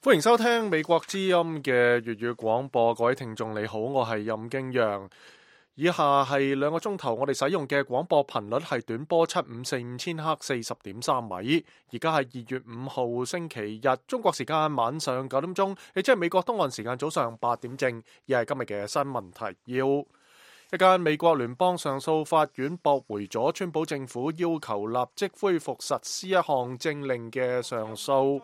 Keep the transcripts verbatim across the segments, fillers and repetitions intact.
歡迎收聽美國之音嘅粵語廣播，各位聽眾你好，我係任敬陽。以下係兩個鐘頭我哋使用嘅廣播頻率係短波七五四五千赫四十點三米。而家係二月五號星期日，中國時間晚上九點鐘，亦即係美國東岸時間早上八點正。而係今日嘅新聞提要：一間美國聯邦上訴法院駁回咗川普政府要求立即恢復實施一項政令嘅上訴。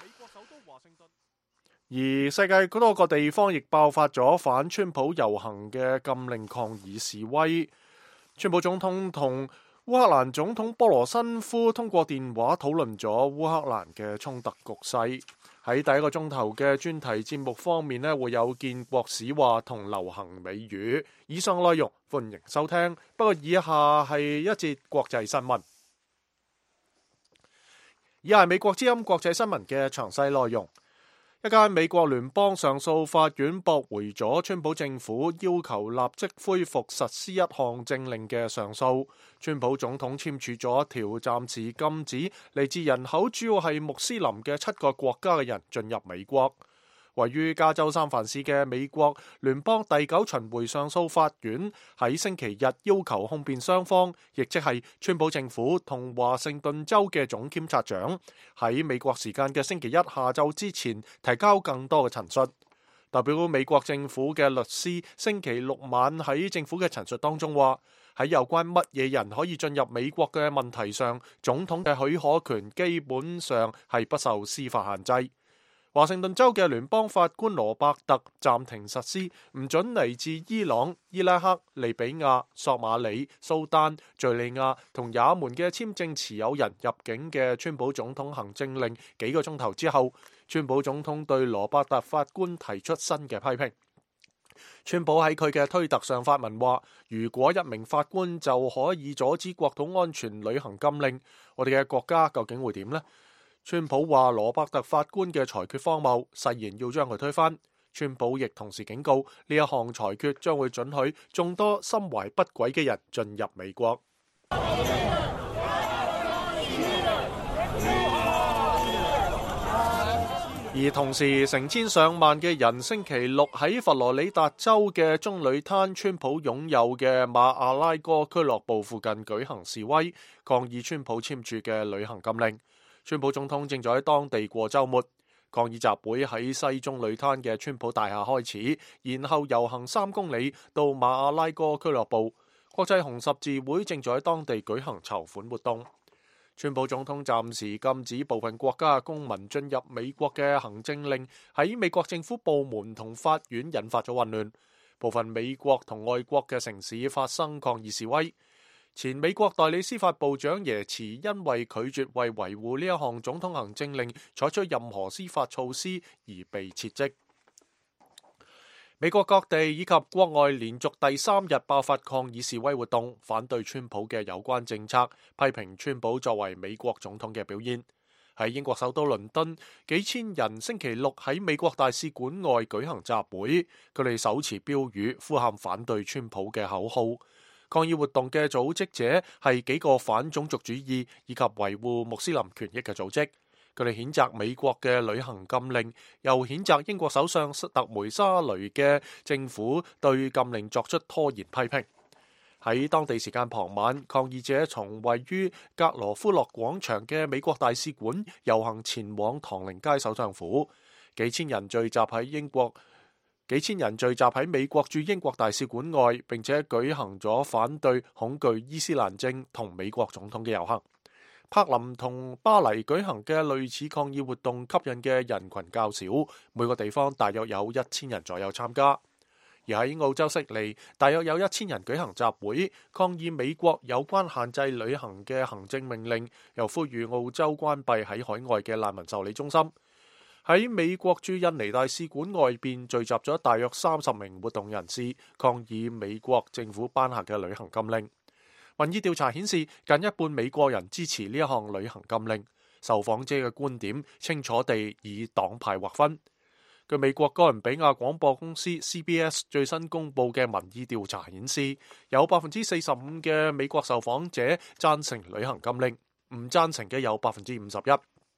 而世界多個地方亦爆發咗反川普遊行嘅禁令抗議示威。川普總統同烏克蘭總統波羅申夫通過電話討論咗烏克蘭嘅衝突局勢。喺第一個鐘頭嘅專題節目方面呢，會有建國史話同流行美語。以上內容歡迎收聽。不過以下係一節國際新聞。以下係美國之音國際新聞嘅詳細內容。一間美國聯邦上訴法院駁回咗川普政府要求立即恢復實施一項政令嘅上訴。川普總統簽署咗一條暫時禁止嚟自人口主要係穆斯林嘅七個國家嘅人進入美國。位於加州三藩市嘅美國聯邦第九巡迴上訴法院喺星期日要求控辯雙方，亦即係川普政府同華盛頓州嘅總檢察長，喺美國時間嘅星期一下晝之前提交更多嘅陳述。代表美國政府嘅律師星期六晚喺政府嘅陳述當中話，喺有關乜嘢人可以進入美國嘅問題上，總統嘅許可權基本上係不受司法限制。華盛頓州嘅聯邦法官羅伯特暫停實施唔准嚟自伊朗、伊拉克、利比亞、索馬里、蘇丹、敘利亞同也門嘅簽證持有人入境嘅川普總統行政令幾個鐘頭之後，川普總統對羅伯特法官提出新嘅批評。川普喺佢嘅推特上發文話，如果一名法官就可以阻止國土安全履行禁令，我哋嘅國家究竟會點呢？川普話羅伯特法官嘅裁決荒謬，誓言要將佢推翻。川普亦同時警告，呢一項裁決將會准許眾多心懷不軌嘅人進入美國。而同時，成千上萬嘅人星期六喺佛羅里達州嘅棕櫚灘川普擁有嘅馬阿拉哥俱樂部附近舉行示威，抗議川普簽署嘅旅行禁令。川普總統正在喺當地過週末，抗議集會喺西棕櫚灘嘅川普大廈開始，然後遊行三公里到馬阿拉哥俱樂部。國際紅十字會正在喺當地舉行籌款活動。川普總統暫時禁止部分國家公民進入美國嘅行政令喺美國政府部門同法院引發咗混亂，部分美國同外國嘅城市發生抗議示威。前美國代理司法部長耶茨因為拒絕為維護呢一項總統行政令採取任何司法措施而被撤職。美國各地以及國外連續第三日爆發抗議示威活動，反對川普嘅有關政策，批評川普作為美國總統嘅表現。喺英國首都倫敦，幾千人星期六喺美國大使館外舉行集會，佢哋手持標語，呼喊反對川普嘅口號。抗議活動嘅組織者係幾個反種族主義以及維護穆斯林權益嘅組織，佢哋譴責美國嘅旅行禁令，又譴責英國首相特梅莎雷嘅政府對禁令作出拖延批評。喺當地時間傍晚，抗議者從位於格羅夫洛廣場嘅美國大使館遊行前往唐寧街首相府，幾千人聚集喺英國。幾千人聚集喺美國駐英國大使館外，並且舉行咗反對恐懼伊斯蘭症同美國總統嘅遊行。柏林同巴黎舉行嘅類似抗議活動吸引嘅人群較少，每個地方大約有一千人左右參加。而喺澳洲悉尼，大約有一千人舉行集會，抗議美國有關限制旅行嘅行政命令，又呼籲澳洲關閉喺海外嘅難民受理中心。喺美國駐印尼大使館外邊聚集咗大約三十名活動人士，抗議美國政府頒下嘅旅行禁令。民意調查顯示，近一半美國人支持呢一項旅行禁令。受訪者嘅觀點清楚地以黨派劃分。據美國哥倫比亞廣播公司 C B S 最新公布嘅民意調查顯示，有百分之四十五嘅美國受訪者贊成旅行禁令，唔贊成嘅有百分之五十一。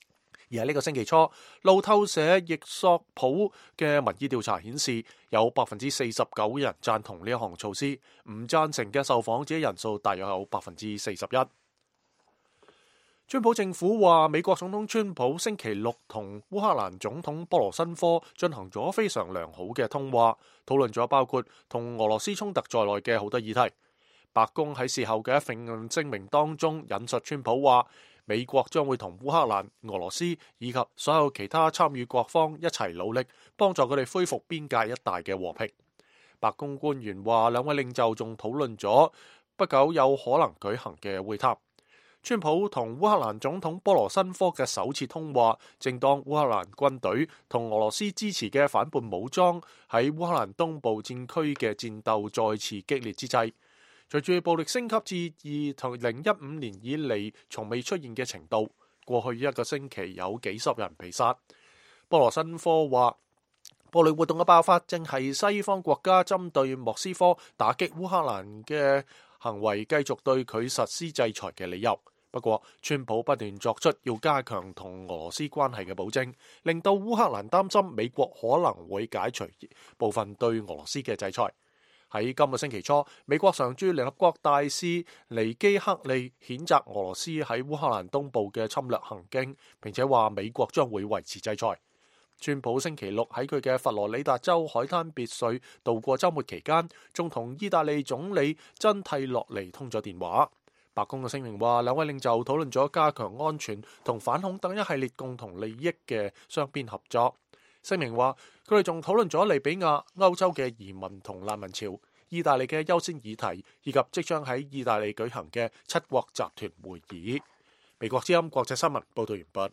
而喺呢個星期初，路透社易索普嘅民意調查顯示，有百分之四十九人贊同呢一項措施，唔贊成嘅受訪者人數大約有百分之四十一。川普政府話，美國總統川普星期六同烏克蘭總統波羅申科進行咗非常良好嘅通話，討論咗包括同俄羅斯衝突在內嘅好多議題。白宮喺事後嘅一份聲明當中引述川普話，美國將會同烏克蘭、俄羅斯以及所有其他參與各方一齊努力，幫助佢哋恢復邊界一帶嘅和平。白宮官員話，兩位領袖仲討論咗不久有可能舉行嘅會談。川普同烏克蘭總統波羅申科嘅首次通話，正當烏克蘭軍隊同俄羅斯支持嘅反叛武裝喺烏克蘭東部戰區嘅戰鬥再次激烈之際。隨住暴力升級至二零一五年以嚟從未出現嘅程度，過去一個星期有幾十人被殺。波羅申科話，暴力活動嘅爆發正係西方國家針對莫斯科打擊烏克蘭嘅行為繼續對佢實施制裁嘅理由。不過，川普不斷作出要加強同俄羅斯關係嘅保證，令到烏克蘭擔心美國可能會解除部分對俄羅斯嘅制裁。喺今個星期初，美國常駐聯合國大使尼基克利譴責俄羅斯喺烏克蘭東部嘅侵略行徑，並且話美國將會維持制裁。川普星期六喺佢嘅佛羅里達州海灘別墅度過週末期間，仲同意大利總理真蒂洛尼通咗電話。白宮嘅聲明話，兩位領袖討論咗加強安全同反恐等一系列共同利益嘅雙邊合作。聲明話，佢哋仲討論咗利比亞、歐洲嘅移民同難民潮、意大利嘅優先議題，以及即將喺意大利舉行嘅七國集團會議。美國之音國際新聞報道完畢。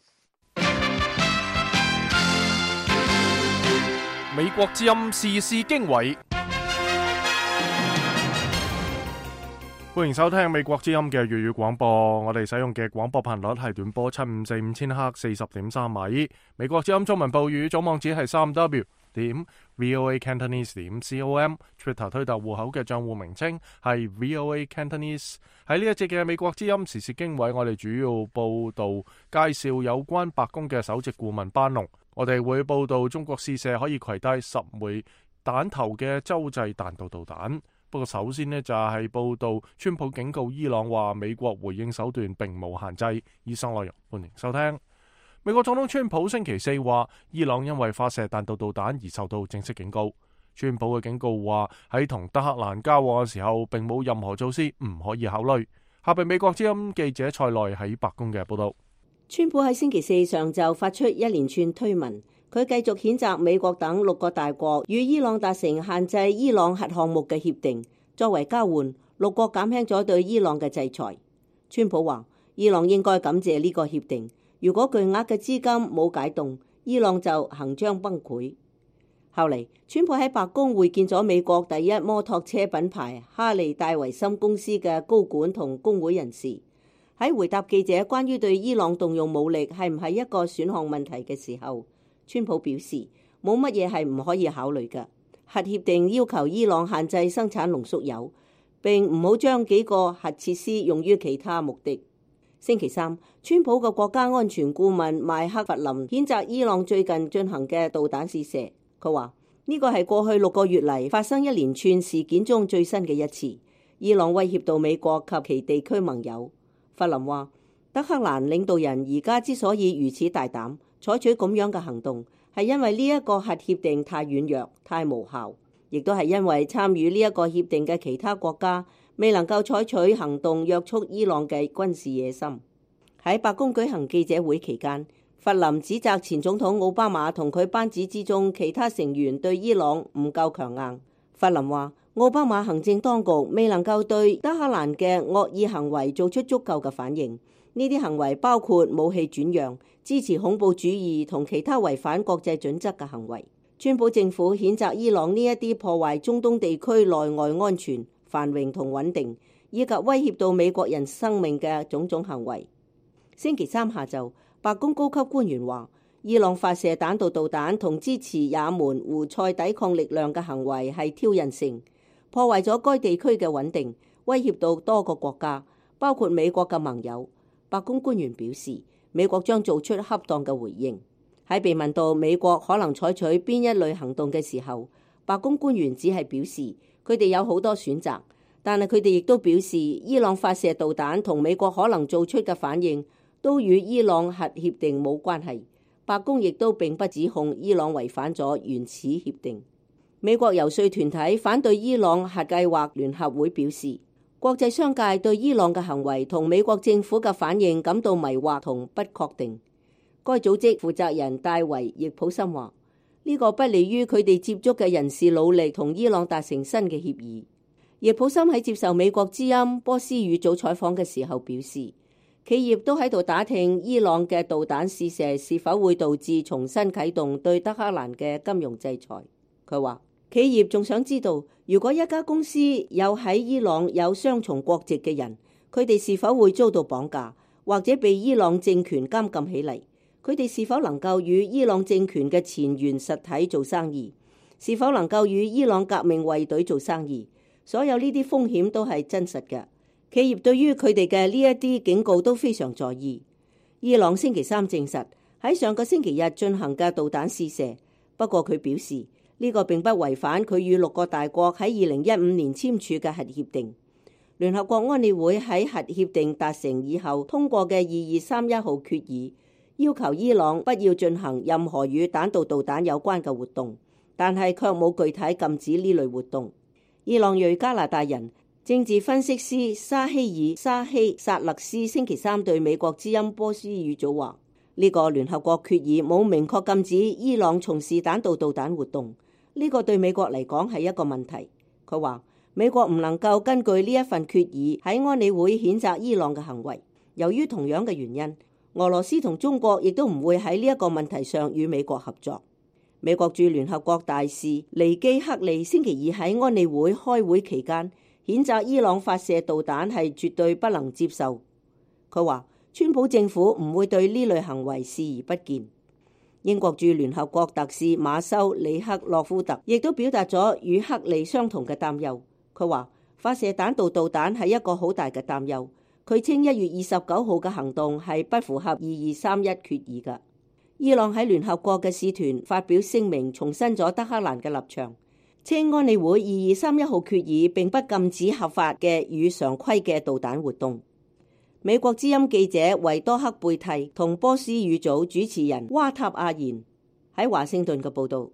美國之音時事經緯。歡迎收聽美國之音嘅粵語廣播，我哋使用嘅廣播頻率係短波七五四五千赫四十點三米。美國之音中文報語總網址係三 w 點 voa cantonese 點 com，Twitter 推特戶口嘅賬戶名稱係 voa cantonese。喺呢一節嘅美國之音時事經緯，我哋主要報道介紹有關白宮嘅首席顧問班農，我哋會報道中國試射可以攜帶十枚彈頭嘅洲際彈道導彈。不過首先呢，就係報道川普警告伊朗話美國回應手段並無限制。以上內容歡迎收聽。美國總統川普星期四話伊朗因為發射彈道導彈而受到正式警告。川普嘅警告話喺同德黑蘭交往嘅時候並冇任何措施唔可以考慮。下邊美國之音記者蔡內喺白宮嘅報道。 川普喺星期四上晝發出一連串推文。佢繼續譴責美國等六個大國與伊朗達成限制伊朗核項目嘅協定，作為交換，六國減輕咗對伊朗嘅制裁。川普話：伊朗應該感謝呢個協定，如果巨額嘅資金冇解凍，伊朗就行將崩潰。後嚟，川普喺白宮會見咗美國第一摩托車品牌哈利戴維森公司嘅高管同工會人士。喺回答記者關於對伊朗動用武力係唔係一個選項問題嘅時候，川普表示冇乜嘢係唔可以考慮嘅。核協定要求伊朗限制生產濃縮鈾，並唔好將幾個核設施用於其他目的。星期三，川普嘅國家安全顧問邁克弗林譴責伊朗最近進行嘅導彈試射。佢話呢個係過去六個月嚟發生一連串事件中最新嘅一次。伊朗威脅到美國及其地區盟友。弗林話，德黑蘭領導人而家之所以如此大膽採取咁樣嘅行動，係因為呢一個核協定太軟弱、太無效，亦都係因為參與呢一個協定嘅其他國家未能夠採取行動約束伊朗嘅軍事野心。喺白宮舉行記者會期間，弗林指責前總統奧巴馬同佢班子之中其他成員對伊朗唔夠強硬。弗林話，奧巴馬行政當局未能夠對德黑蘭嘅惡意行為做出足夠嘅反應。呢啲行為包括武器轉讓、支持恐怖主義同其他違反國際準則嘅行為。川普政府譴責伊朗呢一啲破壞中東地區內外安全、繁榮同穩定，以及威脅到美國人生命嘅種種行為。星期三下晝，白宮高級官員話，伊朗發射彈道導彈同支持也門胡塞抵抗力量嘅行為係挑釁性，破壞咗該地區嘅穩定，威脅到多個國家，包括美國嘅盟友。白宮官員表示， 美國將做出恰當嘅回應。喺被問到美國可能採取邊一類行動嘅時候，白宮官員只係表示佢哋有好多選擇，但係佢哋亦都表示伊朗發射導彈同美國可能做出嘅反應都與伊朗核協定冇關係。白宮亦都並不指控伊朗違反咗原始協定。美國遊說團體反對伊朗核計劃聯合會表示，國際商界對伊朗嘅行為同美國政府嘅反應感到迷惑同不確定。該組織負責人戴維·易普森話：呢個不利於佢哋接觸嘅人士努力同伊朗達成新嘅協議。易普森喺接受美國之音波斯語組採訪嘅時候表示，企業都喺度打聽伊朗嘅導彈試射是否會導致重新啟動對德黑蘭嘅金融制裁。佢話，企業仲想知道，如果一家公司有喺伊朗有雙重國籍嘅人，佢哋是否會遭到綁架，或者被伊朗政權監禁起嚟？佢哋是否能夠與伊朗政權嘅前沿實體做生意？是否能夠與伊朗革命衛隊做生意？所有呢啲風險都係真實嘅。企業對於佢哋嘅呢一啲警告都非常在意。伊朗星期三證實喺上個星期日進行嘅導彈試射，不過佢表示呢個並不違反佢與六個大國喺二零一五年簽署嘅核協定。聯合國安理會喺核協定達成以後通過嘅二二三一號決議，要求伊朗不要進行任何與彈道導彈有關嘅活動，但係卻冇具體禁止呢類活動。伊朗裔加拿大人政治分析師沙希爾沙希薩勒斯星期三對美國之音波斯語組話：呢個聯合國決議冇明確禁止伊朗從事彈道導彈活動，呢個對美國嚟講係一個問題。佢話美國唔能夠根據呢一份決議喺安理會譴責伊朗嘅行為。由於同樣嘅原因，俄羅斯同中國亦都唔會喺呢一個問題上與美國合作。美國駐聯合國大使尼基克利星期二喺安理會開會期間譴責伊朗發射導彈係絕對不能接受。佢話川普政府唔會對呢類行為視而不見。英國駐聯合國特使馬修里克洛夫特亦都表達咗與克利相同嘅擔憂。佢話發射彈道導彈係一個好大嘅擔憂。佢稱一月二十九號嘅行動係不符合二二三一決議嘅。伊朗喺聯合國嘅使團發表聲明，重申咗德黑蘭嘅立場，稱安理會二二三一號決議並不禁止合法嘅與常規嘅導彈活動。美國之音記者維多克貝蒂同波斯語組主持人瓦塔阿言喺華盛頓嘅報導。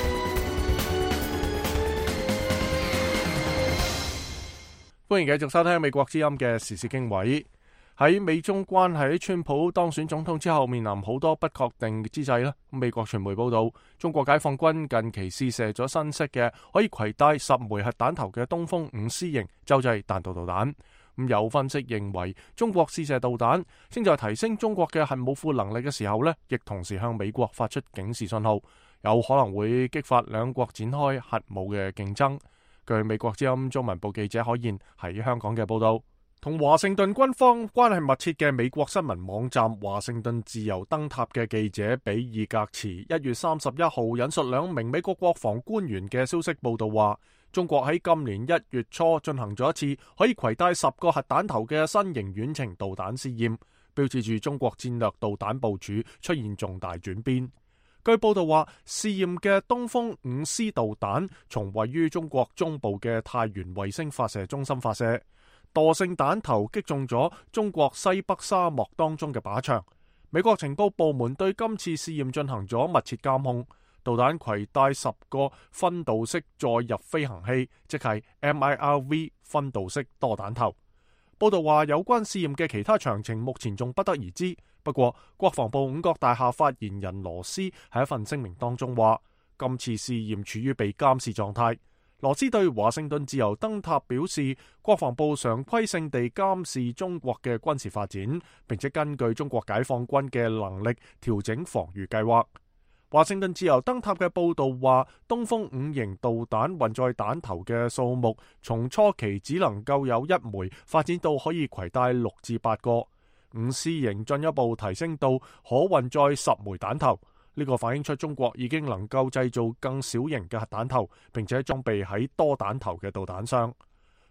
歡迎繼續收聽美國之音嘅時事經緯。喺美中關係川普當選總統之後，面臨好多不確定之際啦。美國傳媒報道，中國解放軍近期試射咗新式嘅可以攜帶十枚核彈頭嘅東風五 C 型洲際彈道導彈。咁有分析認為，中國試射導彈正在提升中國嘅核武庫能力嘅時候呢，亦同時向美國發出警示信號，有可能會激發兩國展開核武嘅競爭。據美國之音中文部記者可燕喺香港嘅報道，同華盛頓軍方關係密切嘅美國新聞網站華盛頓自由燈塔嘅記者比爾格茨一月三十一號引述兩名美國國防官員嘅消息報道話，中國喺今年一月初進行咗一次可以攜帶十個核彈頭嘅新型遠程導彈試驗，標誌住中國戰略導彈部署出現重大轉變。據報道話，試驗嘅東風五 C 導彈從位於中國中部嘅太原衛星發射中心發射。惰性彈頭擊中咗中國西北沙漠當中嘅靶場。美國情報部門對今次試驗進行咗密切監控。導彈攜帶十個分導式載入飛行器，即係 M I R V 分導式多彈頭。報道話，有關試驗嘅其他詳情目前仲不得而知。不過，國防部五角大廈發言人羅斯喺一份聲明當中話，今次試驗處於被監視狀態。羅斯對華盛頓自由燈塔表示，國防部常規性地監視中國嘅軍事發展，並且根據中國解放軍嘅能力調整防禦計劃。華盛頓自由燈塔嘅報道話，東風五型導彈運載彈頭嘅數目從初期只能夠有一枚，發展到可以攜帶六至八個。五 C 型進一步提升到可運載十枚彈頭。呢個反映出中國已經能夠製造更小型嘅核彈頭，並且裝備喺多彈頭嘅導彈上。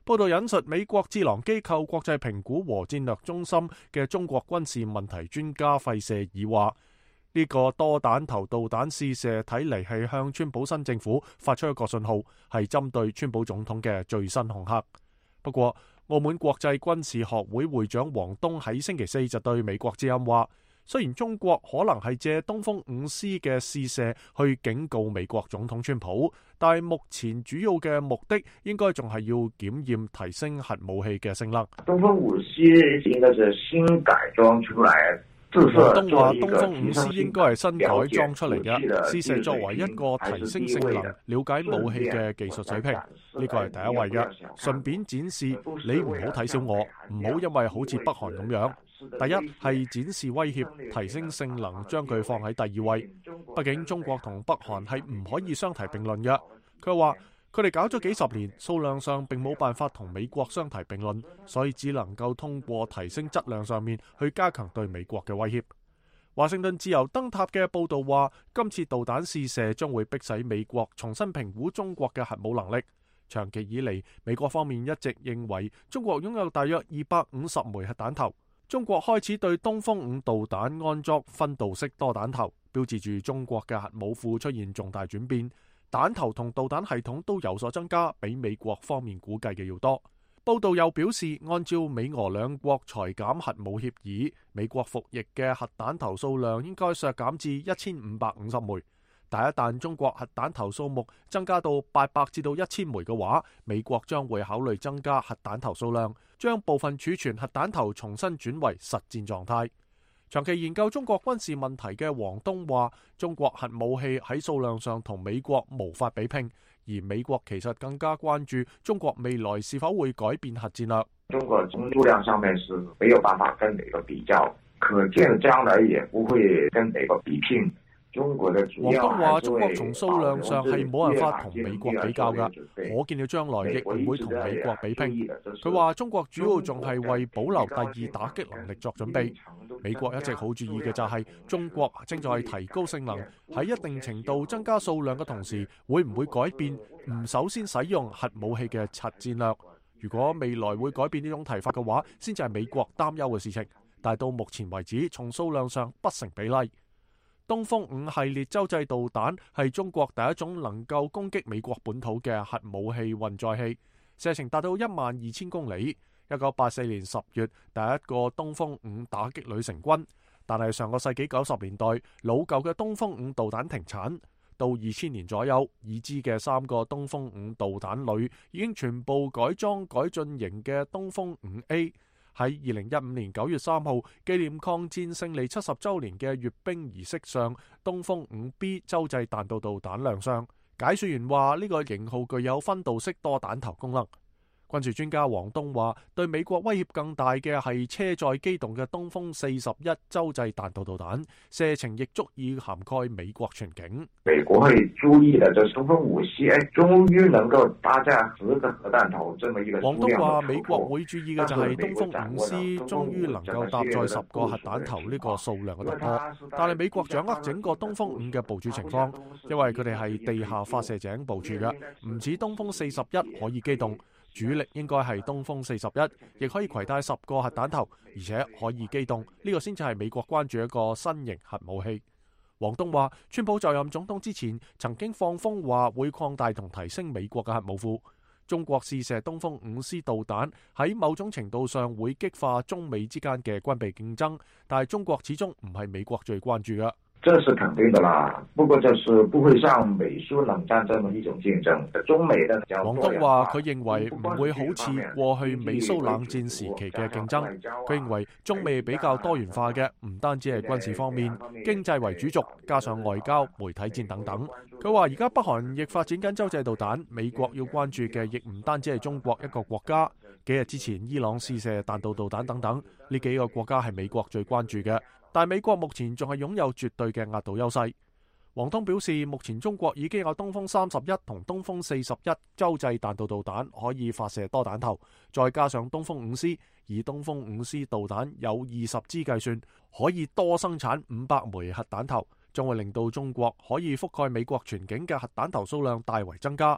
報道引述美國智囊機構國際評估和戰略中心嘅中國軍事問題專家費舍爾話：呢、這個多彈頭導彈試射睇嚟係向川普新政府發出一個信號，係針對川普總統嘅最新恐嚇。不過，澳門國際軍事學會會長王東喺星期四就對美國之音話：雖然中國可能係借東風五 C 嘅試射去警告美國總統川普，但係目前主要嘅目的應該仲係要檢驗提升核武器嘅性能。 東風五 C 應該是新改裝出來。王東話：東風五 C 應該係新改裝出嚟嘅，試射作為一個提升性能、了解武器嘅技術水平，呢個係第一位嘅。順便展示你唔好睇小我，唔好因為好似北韓咁樣。第一係展示威脅，提升性能將佢放喺第二位。畢竟中國同北韓係唔可以相提並論嘅。佢話佢哋搞咗幾十年，數量上並冇辦法同美國相提並論，所以只能夠通過提升質量上面去加強對美國嘅威脅。華盛頓自由燈塔嘅報道話，今次導彈試射將會迫使美國重新評估中國嘅核武能力。長期以嚟，美國方面一直認為中國擁有大約二百五十枚核彈頭。中國開始對東風五導彈安裝分導式多彈頭，標誌住中國嘅核武庫出現重大轉變。彈頭同導彈系統都有所增加，比美國方面估計嘅要多。報道又表示，按照美俄兩國裁減核武協議，美國服役嘅核彈頭數量應該削減至一千五百五十枚。但一旦中國核彈頭數目增加到八百至到一千枚嘅話，美國將會考慮增加核彈頭數量，將部分儲存核彈頭重新轉為實戰狀態。長期研究中國軍事問題嘅王東話，中國核武器喺數量上同美國無法比拼，而美國其實更加關注中國未來是否會改變核戰略。 中國從數量上面是沒有辦法跟美國比較，可見將來也不會跟美國比拼。王東話：中國從數量上係冇辦法同美國比較㗎，可見嘅將來亦唔會同美國比拼。佢話中國主要仲係為保留第二打擊能力作準備。美國一直好注意嘅就係中國正在提高性能，喺一定程度增加數量嘅同時，會唔會改變唔首先使用核武器嘅核戰略？如果未來會改變呢種提法嘅話，先至係美國擔憂嘅事情。但係到目前為止，從數量上不成比例。東風五系列洲際導彈係中國第一種能夠攻擊美國本土嘅核武器運載器，射程達到一萬二千公里。一九八四年十月，第一個東風五打擊旅成軍，但係上個世紀九十年代，老舊嘅東風五導彈停產。到二千年左右，已知嘅三個東風五導彈旅已經全部改裝改進型嘅東風五 A。喺二零一五年九月三號紀念抗戰勝利七十週年嘅閱兵儀式上，東風五 B 洲際彈道導彈亮相。解說員話呢個型號具有分導式多彈頭功能。軍事專家王東話，對美國威脅更大嘅係車載機動嘅東風四十一洲際彈道導彈，射程亦足以涵蓋美國全境。 美國會注意的，就東風五 C， 終於能夠搭載十個核彈頭這麼一個。 王東話，美國會注意嘅就係東風五 C 終於能夠搭載十個核彈頭呢個數量嘅突破，但係美國掌握整個東風五嘅部署情況，因為佢哋係地下發射井部署嘅，唔似東風四十一可以機動。主力應該係東風四十一，亦可以攜帶十個核彈頭，而且可以機動。呢個先至係美國關注一個新型核武器。王東話，川普就任總統之前曾經放風話會擴大同提升美國嘅核武庫。中國試射東風五 C 導彈喺某種程度上會激化中美之間嘅軍備競爭，但係中國始終唔係美國最關注嘅。 這是肯定的啦，不過就是不會像美蘇冷戰這麼一種競爭。中美的王東話佢認為唔會好似過去美蘇冷戰時期嘅競爭。佢認為中美比較多元化嘅，唔單止係軍事方面，經濟為主軸，加上外交、媒體戰等等。佢話而家北韓亦發展緊洲際導彈，美國要關注嘅亦唔單止係中國一個國家。幾日之前伊朗試射彈道導彈等等，呢幾個國家係美國最關注嘅。但美國目前仲係擁有絕對嘅壓倒優勢。王東表示，目前中國已經有東風三十一同東風四十一洲際彈道導彈可以發射多彈頭，再加上東風五 C， 以東風五 C 導彈有二十支計算，可以多生產五百枚核彈頭，將會令到中國可以覆蓋美國全境嘅核彈頭數量大為增加。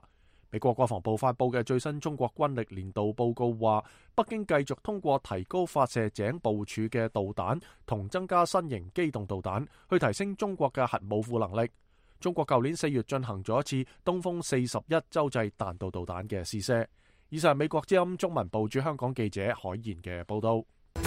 美國國防部發佈嘅最新中國軍力年度報告話，北京繼續通過提高發射井部署嘅導彈同增加新型機動導彈，去提升中國嘅核武庫能力。中國舊年四月進行咗一次東風四十一洲際彈道導彈嘅試射。以上係美國之音中文部駐香港記者海賢嘅報道。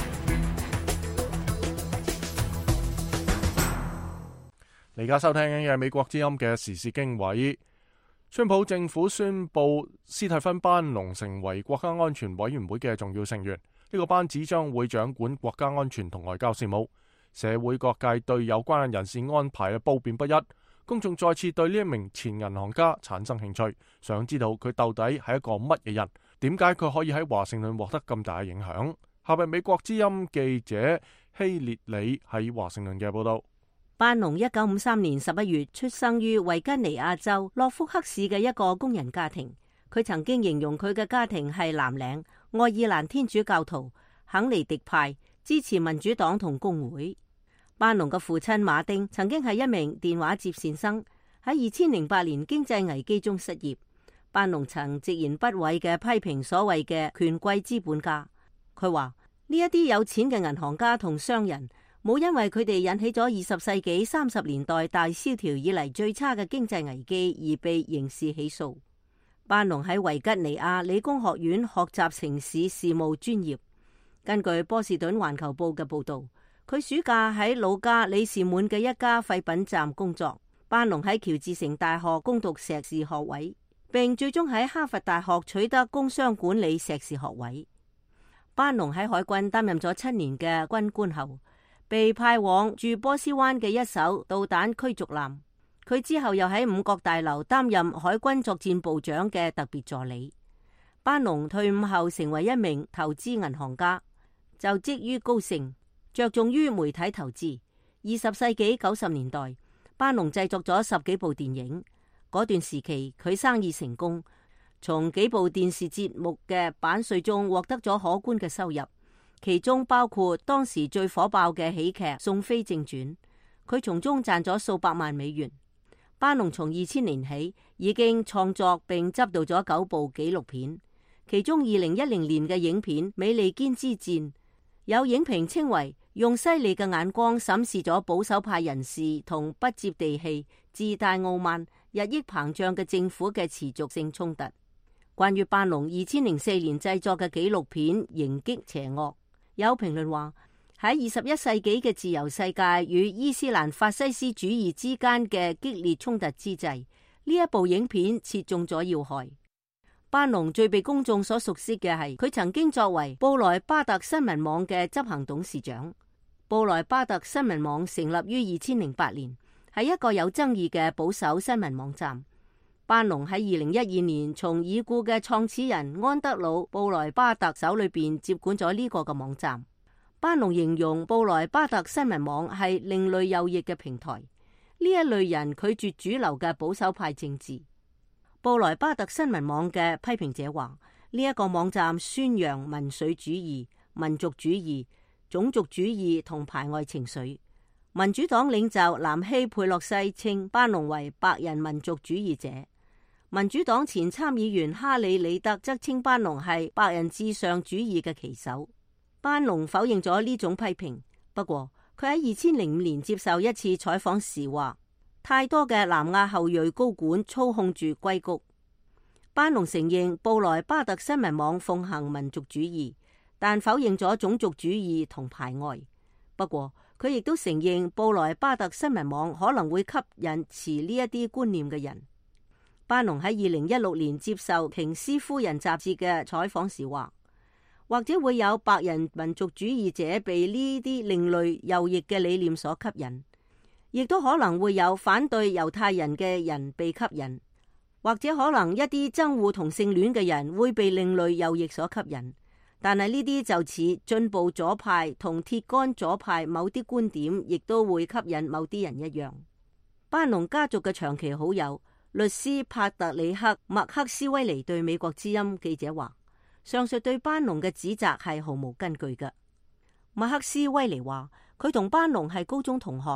你而家收聽緊嘅美國之音嘅時事經緯。川普政府宣布斯蒂芬班農成為國家安全委員會嘅重要成員，呢個班子將會掌管國家安全同外交事務。社會各界對有關人士安排嘅褒貶不一，公眾再次對呢一名前銀行家產生興趣，想知道佢到底係一個乜嘢人，點解佢可以喺華盛頓獲得咁大嘅影響。下邊美國之音記者希列里喺華盛頓嘅報道。 班農一九五三年十一月出生於維吉尼亞州諾福克市嘅一個工人家庭。佢曾經形容佢嘅家庭係藍領、愛爾蘭天主教徒、肯尼迪派，支持民主黨同工會。班農嘅父親馬丁曾經係一名電話接線生，喺二千零八年經濟危機中失業。班農曾直言不諱嘅批評所謂嘅權貴資本家。佢話呢一啲有錢嘅銀行家同商人，冇因為佢哋引起咗二十世紀三十年代大蕭條以嚟最差嘅經濟危機而被刑事起訴。班農喺維吉尼亞理工學院學習城市事務專業。根據波士頓環球報嘅報道，佢暑假喺老家里士滿嘅一家廢品站工作。班農喺喬治城大學攻讀碩士學位，並最終喺哈佛大學取得工商管理碩士學位。班農喺海軍擔任咗七年嘅軍官後，被派往駐波斯灣嘅一艘導彈驅逐艦。佢之後又喺五角大樓擔任海軍作戰部長嘅特別助理。班農退伍後成為一名投資銀行家，就職於高盛，着重於媒體投資。二十世紀九十年代，班農製作咗十幾部電影。嗰段時期佢生意成功，從幾部電視節目嘅版稅中獲得咗可觀嘅收入。其中包括當時最火爆嘅喜劇《宋飛正傳》，佢從中賺咗數百萬美元。班農從二千年起已經創作並執導咗九部紀錄片，其中二零一零年嘅影片《美利堅之戰》，有影評稱為用犀利嘅眼光審視咗保守派人士同不接地氣、自大傲慢、日益膨脹嘅政府嘅持續性衝突。關於班農二千零四年製作嘅紀錄片《迎擊邪惡》，有評論話喺二十一世紀嘅自由世界與伊斯蘭法西斯主義之間嘅激烈衝突之際，呢一部影片切中咗要害。班農最被公眾所熟悉嘅係佢曾經作為布萊巴特新聞網嘅執行董事長。布萊巴特新聞網成立於二千零八年，係一個有爭議嘅保守新聞網站。班農喺二零一二年從已故嘅創始人安德魯布萊巴特手裏邊接管咗呢個嘅網站。班農形容布萊巴特新聞網係另類右翼嘅平台，呢一類人拒絕主流嘅保守派政治。布萊巴特新聞網嘅批評者話，呢一個網站宣揚民粹主義、民族主義、種族主義同排外情緒。民主黨領袖南希佩洛西稱班農為白人民族主義者。民主黨前參議員哈里里德則稱班農係白人至上主義嘅旗手。班農否認咗呢種批評，不過佢喺二千零五年接受一次採訪時話，太多嘅南亞後裔高管操控住硅谷。班農承認布萊巴特新聞網奉行民族主義，但否認咗種族主義同排外。不過佢亦都承認布萊巴特新聞網可能會吸引持呢一啲觀念嘅人。班農喺二零一六年接受《瓊斯夫人》雜誌嘅採訪時話，或者會有白人民族主義者被呢啲另類右翼嘅理念所吸引，亦都可能會有反對猶太人嘅人被吸引，或者可能一啲憎惡同性戀嘅人會被另類右翼所吸引。但係呢啲就似進步左派同鐵桿左派某啲觀點，亦都會吸引某啲人一樣。班農家族嘅長期好友律師帕特里克麥克斯威尼對美國之音記者話，上述對班農嘅指責係毫無根據嘅。麥克斯威尼話，佢同班農係高中同學，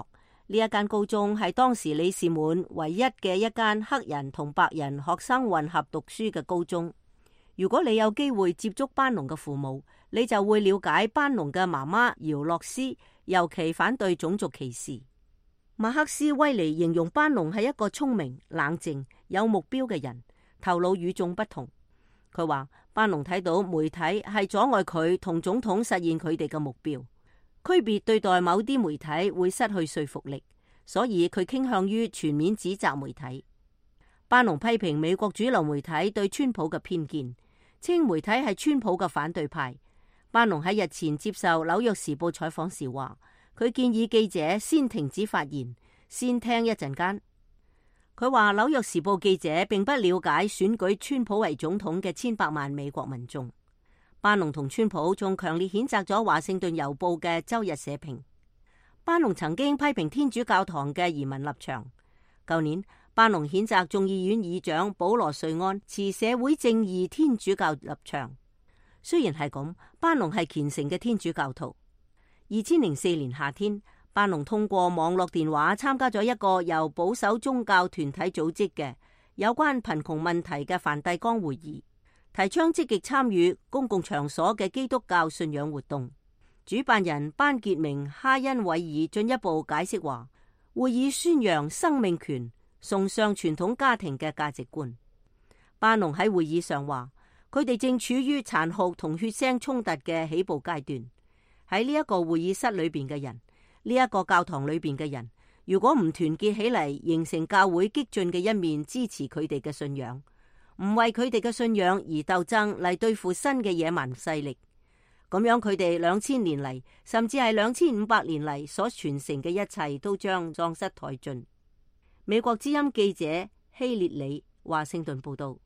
呢一間高中係當時里士滿唯一嘅一間黑人同白人學生混合讀書嘅高中。如果你有機會接觸班農嘅父母，你就會了解班農嘅媽媽姚洛斯尤其反對種族歧視。馬克斯威尼形容班農係一個聰明、冷靜、有目標嘅人，頭腦與眾不同。佢話班農睇到媒體係阻礙佢同總統實現佢哋嘅目標，區別對待某啲媒體會失去說服力，所以佢傾向於全面指責媒體。班農批評美國主流媒體對川普嘅偏見，稱媒體係川普嘅反對派。班農喺日前接受紐約時報採訪時話，佢建議記者先停止發言，先聽一陣間。佢話紐約時報記者並不了解選舉川普為總統嘅千百萬美國民眾。班農同川普仲強烈譴責咗華盛頓郵報嘅周日社評。班農曾經批評天主教堂嘅移民立場。舊年班農譴責眾議院議長保羅瑞安持社會正義天主教立場。雖然係咁，班農係虔誠嘅天主教徒。二千零四年夏天，班農通過網絡電話參加咗一個由保守宗教團體組織嘅有關貧窮問題嘅梵蒂岡會議，提倡積極參與公共場所嘅基督教信仰活動。主辦人班傑明哈恩韋爾進一步解釋話，會議宣揚生命權，崇尚傳統家庭嘅價值觀。班農喺會議上話，佢哋正處於殘酷同血腥衝突嘅起步階段。喺呢一個會議室裏邊嘅人，呢一個教堂裏邊嘅人，如果唔團結起嚟，形成教會激進嘅一面，支持佢哋嘅信仰，唔為佢哋嘅信仰而鬥爭嚟對付新嘅野蠻勢力，咁樣佢哋兩千年嚟，甚至係兩千五百年嚟所傳承嘅一切，都將喪失殆盡。美國之音記者希列里華盛頓報道。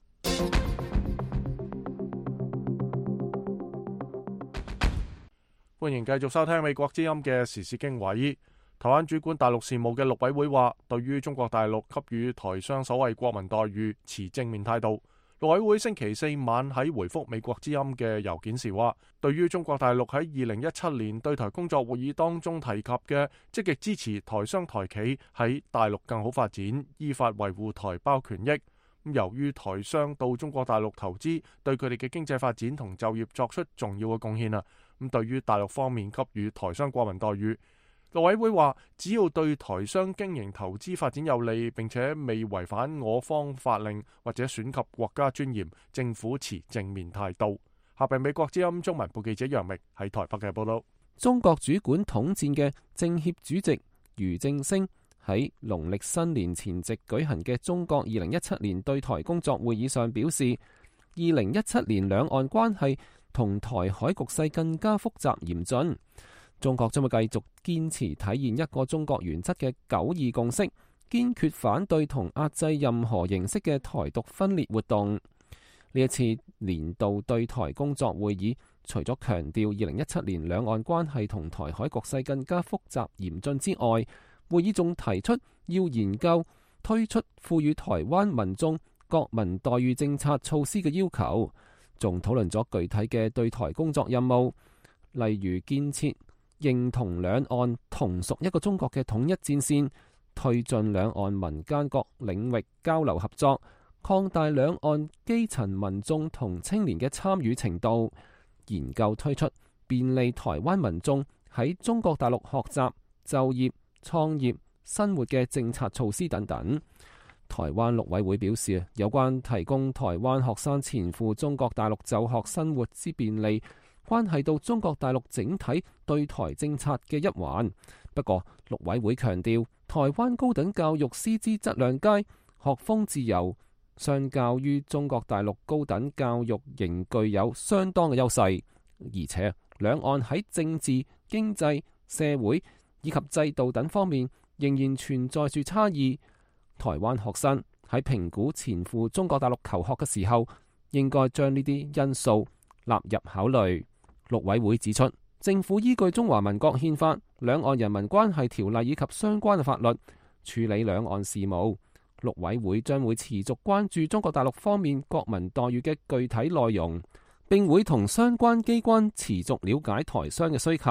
歡迎繼續收聽美國之音嘅時事經緯。台灣主管大陸事務嘅陸委會話，對於中國大陸給予台商所謂國民待遇持正面態度。陸委會星期四晚喺回覆美國之音嘅郵件時話，對於中國大陸喺二零一七年對台工作會議當中提及嘅積極支持台商台企喺大陸更好發展，依法維護台胞權益。由於台商到中國大陸投資，對佢哋嘅經濟發展同就業作出重要嘅貢獻啊！咁對於大陸方面給予台商國民待遇，陸委會話，只要對台商經營投資發展有利，並且未違反我方法令或者損及國家尊嚴，政府持正面態度。下邊美國之音中文部記者楊明喺台北嘅報道。 中國主管統戰嘅政協主席俞正聲喺農曆新年前夕舉行嘅中國二零一七年對台工作會議上表示，二零一七年兩岸關係同台海局勢更加複雜嚴峻，中國將會繼續堅持體現一個中國原則嘅九二共識，堅決反對同壓制任何形式嘅台獨分裂活動。呢一次年度對台工作會議，除咗強調二零一七年兩岸關係同台海局勢更加複雜嚴峻之外，會議仲提出要研究推出賦予台灣民眾國民待遇政策措施嘅要求，仲討論咗具體嘅對台工作任務，例如建設認同兩岸同屬一個中國嘅統一戰線，推進兩岸民間各領域交流合作，擴大兩岸基層民眾同青年嘅參與程度，研究推出便利台灣民眾喺中國大陸學習、就業、創業、生活嘅政策措施等等。台灣陸委會表示，有關提供台灣學生前赴中國大陸就學生活之便利，關係到中國大陸整體對台政策嘅一環。不過，陸委會強調，台灣高等教育師資質量佳，學風自由，相較於中國大陸高等教育仍具有相當嘅優勢。而且，兩岸喺政治、經濟、社會以及制度等方面仍然存在住差異。台灣學生喺評估前赴中國大陸求學嘅時候，應該將呢啲因素納入考慮。陸委會指出，政府依據中華民國憲法、兩岸人民關係條例以及相關嘅法律處理兩岸事務。陸委會將會持續關注中國大陸方面國民待遇嘅具體內容，並會同相關機關持續了解台商嘅需求，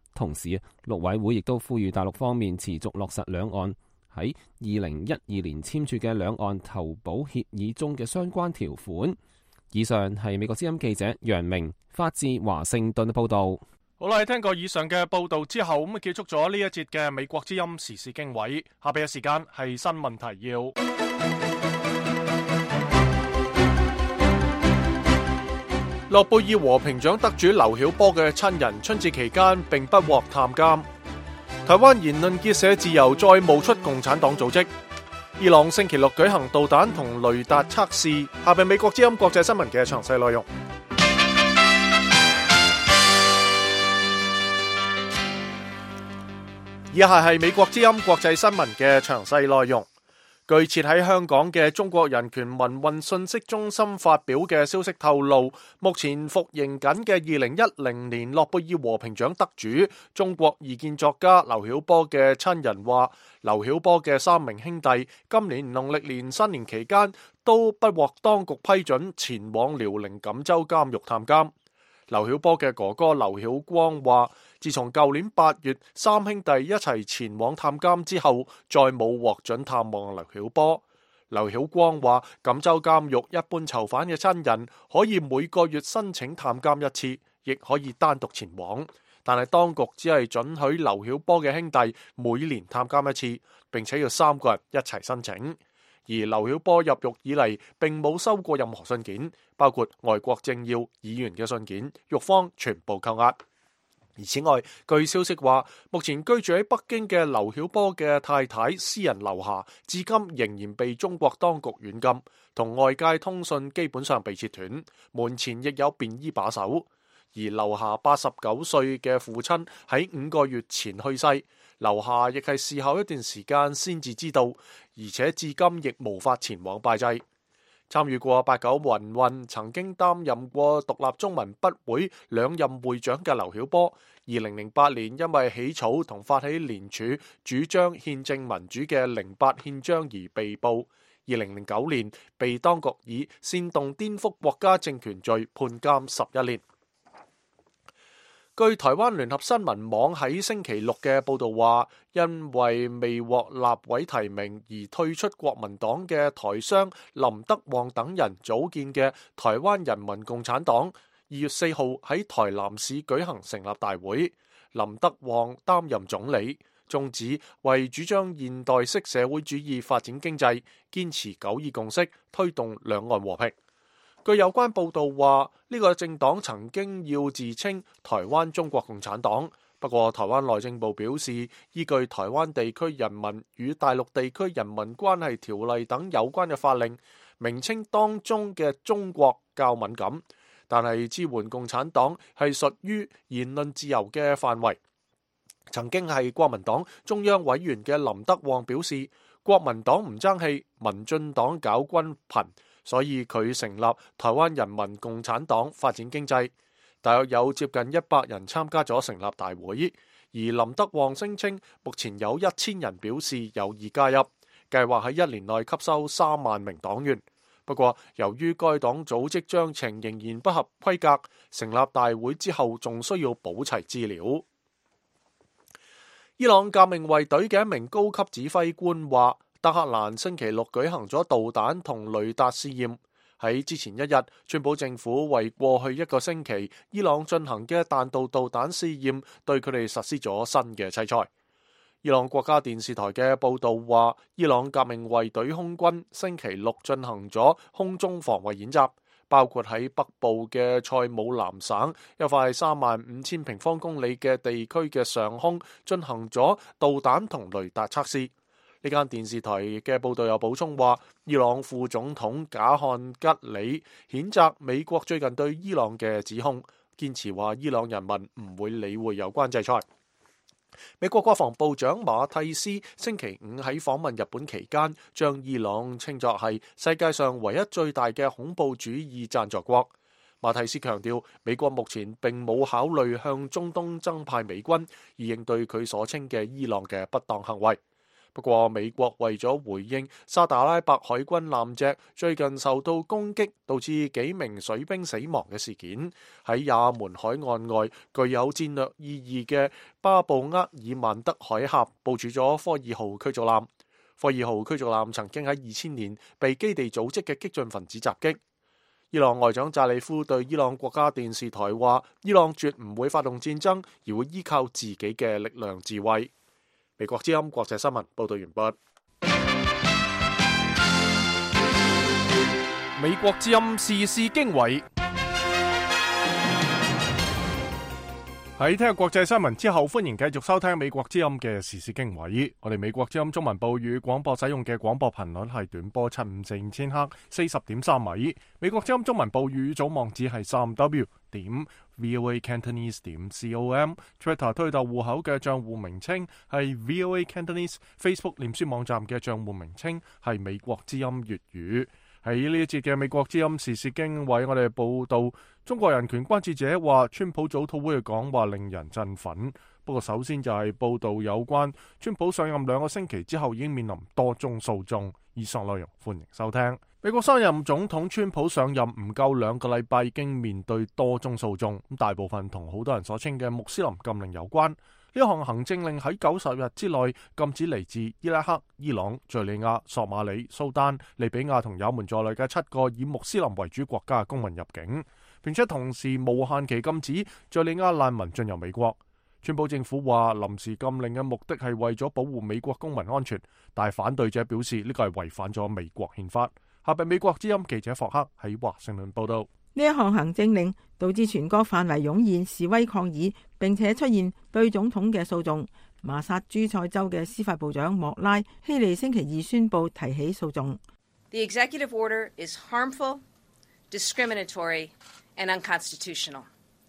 同時，陸委會亦都呼籲大陸方面持續落實兩岸喺二零一二年簽署嘅兩岸投保協議中嘅相關條款。以上係美國之音記者楊明發自華盛頓嘅報道。 好啦，聽過以上嘅報道之後，咁啊結束咗呢一節嘅美國之音時事經緯。下邊嘅時間係新聞提要。諾貝爾和平獎得主劉曉波嘅親人春節期間並不獲探監。台灣言論結社自由再冒出共產黨組織。伊朗星期六舉行導彈同雷達測試。下邊美國之音國際新聞嘅詳細內容。以下係美國之音國際新聞嘅詳細內容。據設喺香港嘅中國人權民運信息中心發表嘅消息透露，目前服刑緊嘅二零一零年諾貝爾和平獎得主中國異見作家劉曉波嘅親人話，劉曉波嘅三名兄弟今年農曆年新年期間都不獲當局批准前往遼寧錦州監獄探監。劉曉波嘅哥哥劉曉光話，自從舊年八月三兄弟一齊前往探監之後，再冇獲准探望劉曉波。劉曉光話，錦州監獄一般囚犯嘅親人可以每個月申請探監一次，亦可以單獨前往，但係當局只係准許劉曉波嘅兄弟每年探監一次，並且要三個人一齊申請。而劉曉波入獄以嚟並冇收過任何信件，包括外國政要、議員嘅信件，獄方全部扣押。而此外，據消息話，目前居住喺北京嘅劉曉波嘅太太私人劉霞，至今仍然被中國當局軟禁，同外界通訊基本上被切斷，門前亦有便衣把守。而劉霞八十九歲嘅父親喺五個月前去世，劉霞亦係事後一段時間先至知道，而且至今亦無法前往拜祭。參與過八九民運，曾經擔任過獨立中文筆會兩任會長嘅劉曉波，二零零八年因為起草同發起聯署主張憲政民主嘅零八憲章而被捕，二零零九年被當局以煽動顛覆國家政權罪判監十一年。據台灣聯合新聞網喺星期六嘅報導話，因為未獲立委提名而退出國民黨嘅台商林德旺等人組建嘅台灣人民共產黨，二月四號喺台南市舉行成立大會。林德旺擔任總理，宗旨為主張現代式社會主義發展經濟，堅持九二共識，推動兩岸和平。據有關報道話，呢個政黨曾經要自稱台灣中國共產黨，不過台灣內政部表示，依據台灣地區人民與大陸地區人民關係條例等有關嘅法令，名稱當中嘅中國較敏感，但係支援共產黨係屬於言論自由嘅範圍。曾經係國民黨中央委員嘅林德旺表示，國民黨唔爭氣，民進黨搞軍貧，所以佢成立台灣人民共產黨發展經濟，大約有接近一百人參加咗成立大會。而林德旺聲稱，目前有一千人表示有意加入，計劃喺一年內吸收三萬名黨員。不過，由於該黨組織章程仍然不合規格，成立大會之後仲需要補齊資料。伊朗革命衛隊嘅一名高級指揮官話，德黑蘭星期六舉行咗導彈同雷達試驗。喺之前一日，川普政府為過去一個星期伊朗進行嘅彈道導彈試驗，對佢哋實施咗新嘅制裁。伊朗國家電視台嘅報道話，伊朗革命衛隊空軍星期六進行咗空中防衛演習，包括喺北部嘅塞姆南省一塊三萬五千平方公里嘅地區嘅上空進行咗導彈同雷達測試。呢間電視台嘅報道又補充話，伊朗副總統賈漢吉里譴責美國最近對伊朗嘅指控，堅持話伊朗人民唔會理會有關制裁。美國國防部長馬蒂斯星期五喺訪問日本期間，將伊朗稱作係世界上唯一最大嘅恐怖主義贊助國。馬蒂斯強調，美國目前並冇考慮向中東增派美軍，以應對佢所稱嘅伊朗嘅不當行為。 不過美國為咗回應沙特阿拉伯海軍艦隻最近受到攻擊，導致幾名水兵死亡嘅事件，喺也門海岸外具有戰略意義嘅巴布厄爾曼德海峽部署咗科爾號驅逐艦。科爾號驅逐艦曾經喺二千年被基地組織嘅激進分子襲擊。伊朗外長扎里夫對伊朗國家電視台話，伊朗絕唔會發動戰爭，而會依靠自己嘅力量自衛。美國之音國際新聞報道完畢。美國之音時事經緯。喺聽日國際新聞之後，歡迎繼續收聽美國之音嘅時事經緯。我哋美國之音中文報與廣播使用嘅廣播頻率係短波七五四五千赫，四十點三米。美國之音中文報語組網址係三 w 點 voa cantonese 點 com。Twitter 推特戶口嘅賬戶名稱係 voa cantonese。Facebook 臉書網站嘅賬戶名稱係美國之音粵語。喺呢一節嘅美國之音時事經緯，我哋報道中國人權關注者話，川普早討會嘅講話令人振奮。不過首先就係報道有關川普上任兩個星期之後已經面臨多宗訴訟。以上內容歡迎收聽。美國新任總統川普上任唔夠兩個禮拜已經面對多宗訴訟，咁大部分同好多人所稱嘅穆斯林禁令有關。呢項行政令喺九十日之內禁止嚟自伊拉克、伊朗、敘利亞、索馬里、蘇丹、利比亞同也門在內嘅七個以穆斯林為主國家嘅公民入境，並且同時無限期禁止敘利亞難民進入美國。川普政府話臨時禁令嘅目的係為咗保護美國公民安全，但係反對者表示呢個係違反咗美國憲法。下邊美國之音記者霍克喺華盛頓報道。 呢一項行政令導致全國範圍湧現示威抗議，並且出現對總統嘅訴訟。麻薩諸塞州嘅司法部長莫拉希利星期二宣布提起訴訟。 The executive order is harmful, discriminatory, and unconstitutional.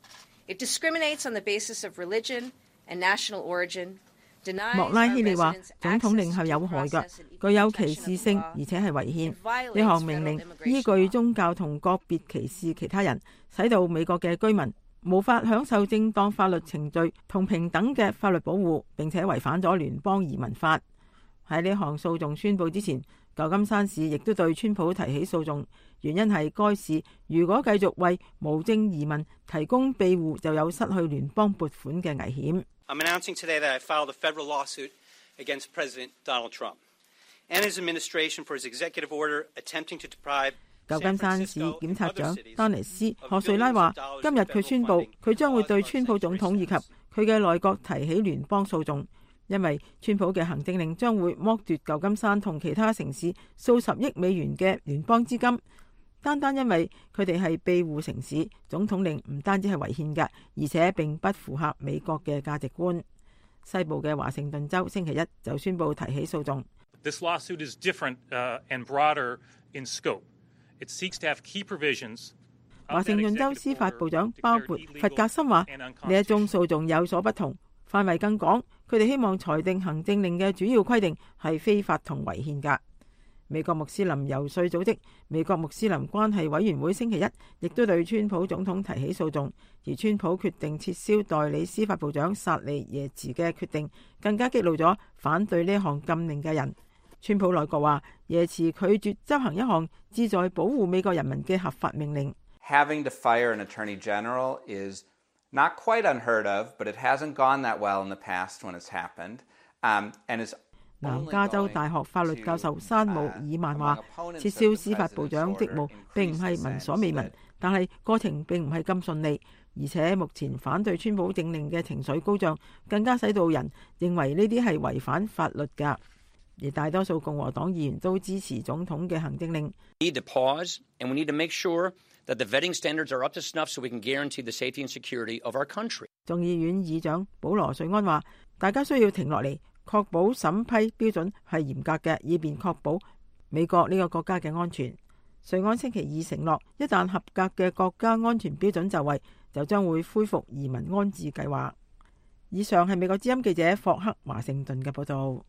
It discriminates on the basis of religion and national origin. 莫拉希利話總統令係有害嘅，具有歧視性，而且係違憲。呢項命令依據宗教同個別歧視其他人，使到美國嘅居民無法享受正當法律程序同平等嘅法律保護，並且違反咗聯邦移民法。喺呢項訴訟宣佈之前，舊金山市亦都對川普提起訴訟，原因係該市如果繼續為無證移民提供庇護，就有失去聯邦撥款嘅危險。 I'm announcing today that I filed a federal lawsuit against President Donald Trump and his administration for his executive order attempting to deprive 舊金山市檢察長丹尼斯·何瑞拉話，今日佢宣布佢將會對川普總統以及佢嘅內閣提起聯邦訴訟，因為川普嘅行政令將會剝奪舊金山同其他城市數十億美元嘅聯邦資金。單單因為佢哋係庇護城市，總統令唔單止係違憲嘅，而且並不符合美國嘅價值觀。西部嘅華盛頓州星期一就宣布提起訴訟。 This lawsuit is different, uh, and broader in scope. It seeks to have key provisions. 華盛頓州司法部長包括弗格森話，呢一宗訴訟有所不同，範圍更廣。佢哋希望裁定行政令嘅主要規定係非法同違憲㗎。美國穆斯林遊說組織美國穆斯林關係委員會星期一亦都對川普總統提起訴訟，而川普決定撤銷代理司法部長薩利耶茨嘅決定，更加激怒咗反對呢項禁令嘅人。川普內閣話，耶茨拒絕執行一項旨在保護美國人民嘅合法命令。 Having to fire an attorney general is not quite unheard of, but it hasn't gone that well in the past when it's happened, um, and is 南加州大學法律教授山姆爾曼話，撤銷司法部長職務並唔係聞所未聞，但係過程並唔係咁順利，而且目前反對川普政令嘅情緒高漲，更加使到人認為呢啲係違反法律㗎。而大多數共和黨議員都支持總統嘅行政令。 We need to pause and we need to make sure that the vetting standards are up to snuff so we can guarantee the safety and security of our country. 眾議院議長保羅瑞安話，大家需要停落嚟，確保審批標準係嚴格嘅，以便確保美國呢個國家嘅安全。瑞安星期二承諾，一旦合格嘅國家安全標準就位，就將會恢復移民安置計劃。以上係美國之音記者霍克華盛頓嘅報道。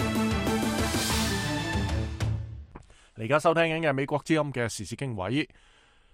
你而家收聽緊嘅美國之音嘅時事經緯。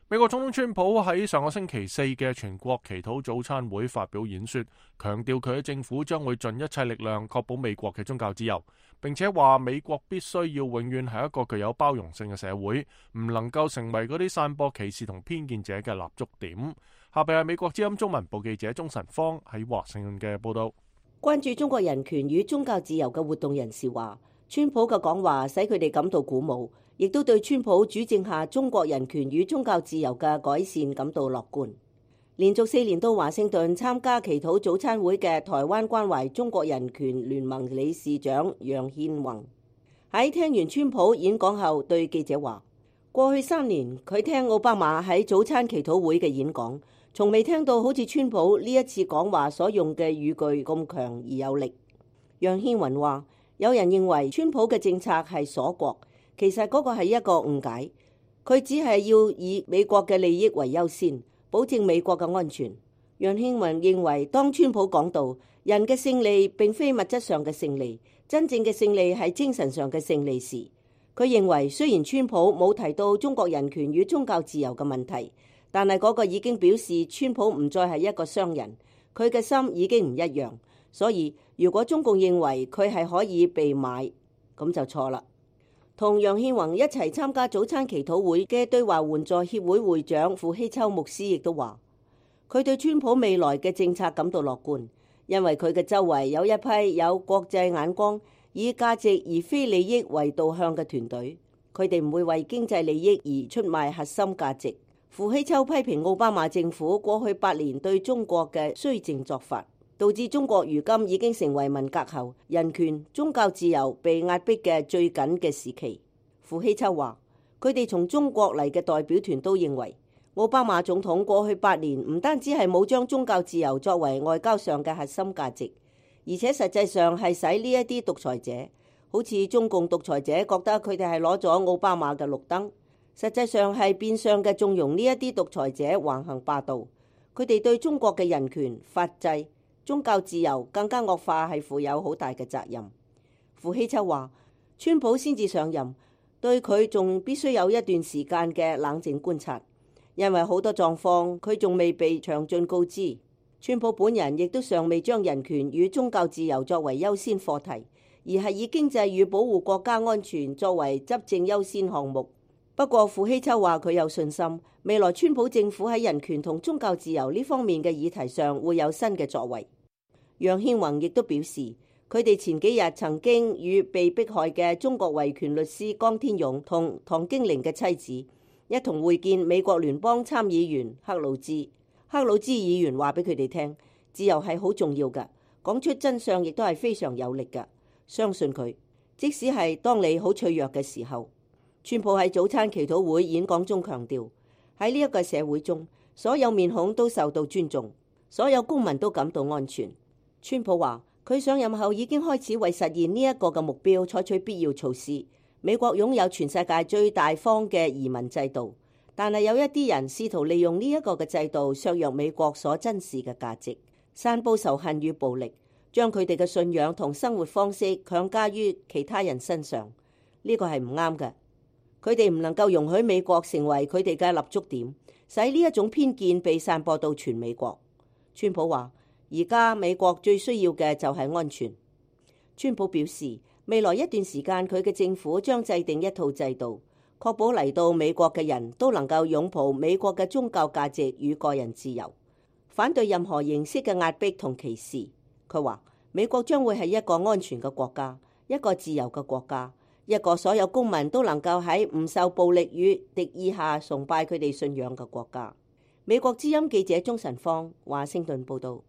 美國總統川普喺上個星期四嘅全國祈禱早餐會發表演說，強調佢嘅政府將會盡一切力量確保美國嘅宗教自由，並且話美國必須要永遠係一個具有包容性嘅社會，唔能夠成為嗰啲散播歧視同偏見者嘅立足點。下邊係美國之音中文部記者鍾晨芳喺華盛頓嘅報道。 關注中國人權與宗教自由嘅活動人士話，川普嘅講話使佢哋感到鼓舞，亦都對川普主政下中國人權與宗教自由嘅改善感到樂觀。連續四年到華盛頓參加祈禱早餐會嘅台灣關懷中國人權聯盟理事長楊憲宏喺聽完川普演講後對記者話，過去三年佢聽奧巴馬喺早餐祈禱會嘅演講，從未聽到好似川普呢一次講話所用嘅語句咁強而有力。楊憲宏話，有人認為川普嘅政策係鎖國，其實嗰個係一個誤解，佢只係要以美國嘅利益為優先，保證美國嘅安全。楊憲宏認為，當川普講到人嘅勝利並非物質上嘅勝利，真正嘅勝利係精神上嘅勝利時，佢認為雖然川普冇提到中國人權與宗教自由嘅問題，但係嗰個已經表示川普唔再係一個商人，佢嘅心已經唔一樣。所以如果中共認為佢係可以被買，咁就錯啦。同楊憲宏一齊參加早餐祈禱會嘅對華援助協會會長傅希秋牧師亦都話，佢對川普未來嘅政策感到樂觀，因為佢嘅周圍有一批有國際眼光、以價值而非利益為導向嘅團隊，佢哋唔會為經濟利益而出賣核心價值。傅希秋批評奧巴馬政府過去八年對中國嘅綏靖作法，導致中國如今已經成為文革後人權、宗教自由被壓迫嘅最緊嘅時期。傅希秋話，佢哋從中國嚟嘅代表團都認為，奧巴馬總統過去八年唔單止係冇將宗教自由作為外交上嘅核心價值，而且實際上係使呢一啲獨裁者，好似中共獨裁者覺得佢哋係攞咗奧巴馬嘅綠燈，實際上係變相嘅縱容呢一啲獨裁者橫行霸道。佢哋對中國嘅人權、法制、宗教自由更加惡化係負有好大嘅責任。傅希秋話，川普先至上任，對佢仲必須有一段時間嘅冷靜觀察，因為好多狀況佢仲未被詳盡告知。川普本人亦都尚未將人權與宗教自由作為優先課題，而係以經濟與保護國家安全作為執政優先項目。不過傅希秋話佢有信心，未來川普政府喺人權同宗教自由呢方面嘅議題上會有新嘅作為。楊憲宏亦都表示，佢哋前幾日曾經與被迫害嘅中國維權律師江天勇同唐京玲嘅妻子一同會見美國聯邦參議員克魯茲。克魯茲議員話俾佢哋聽，自由係好重要㗎，講出真相亦都係非常有力㗎，相信佢，即使係當你好脆弱嘅時候。川普喺早餐祈禱會演講中強調，喺呢一個社會中，所有面孔都受到尊重，所有公民都感到安全。川普話，佢上任後已經開始為實現呢一個嘅目標採取必要措施。美國擁有全世界最大方嘅移民制度，但係有一啲人試圖利用呢一個嘅制度削弱美國所珍視嘅價值，散佈仇恨與暴力，將佢哋嘅信仰同生活方式強加於其他人身上。呢個係唔啱嘅。佢哋唔能夠容許美國成為佢哋嘅立足點，使呢一種偏見被散播到全美國。川普話，而家美國最需要嘅就係安全。川普表示，未來一段時間佢嘅政府將制定一套制度，確保嚟到美國嘅人都能夠擁抱美國嘅宗教價值與個人自由，反對任何形式嘅壓迫同歧視。佢話，美國將會係一個安全嘅國家，一個自由嘅國家，一個所有公民都能夠喺唔受暴力與敵意下崇拜佢哋信仰嘅國家。美國之音記者鍾晨芳，華盛頓報道。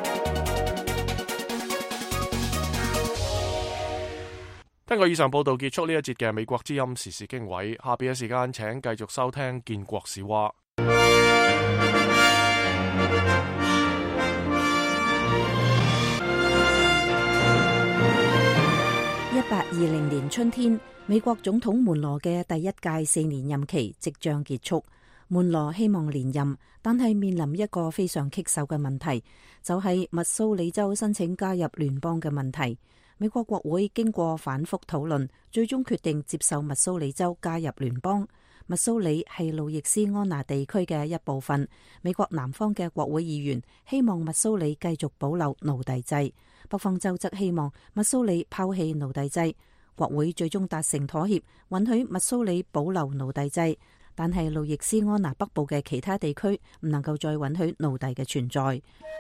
根據以上報道結束呢一節嘅美國之音時事經緯，下邊嘅時間請繼續收聽建國史話。 一八二零年春天，美國總統門羅嘅第一屆四年任期即將結束。門羅希望連任，但係面臨一個非常棘手嘅問題，就係密蘇里州申請加入聯邦嘅問題。美國國會經過反覆討論，最終決定接受密蘇里州加入聯邦。 密蘇里係路易斯安那地區嘅一部分。美國南方嘅國會議員希望密蘇里繼續保留奴隸制，北方州則希望密蘇里拋棄奴隸制。國會最終達成妥協，允許密蘇里保留奴隸制，但係路易斯安那北部嘅其他地區唔能夠再允許奴隸嘅存在。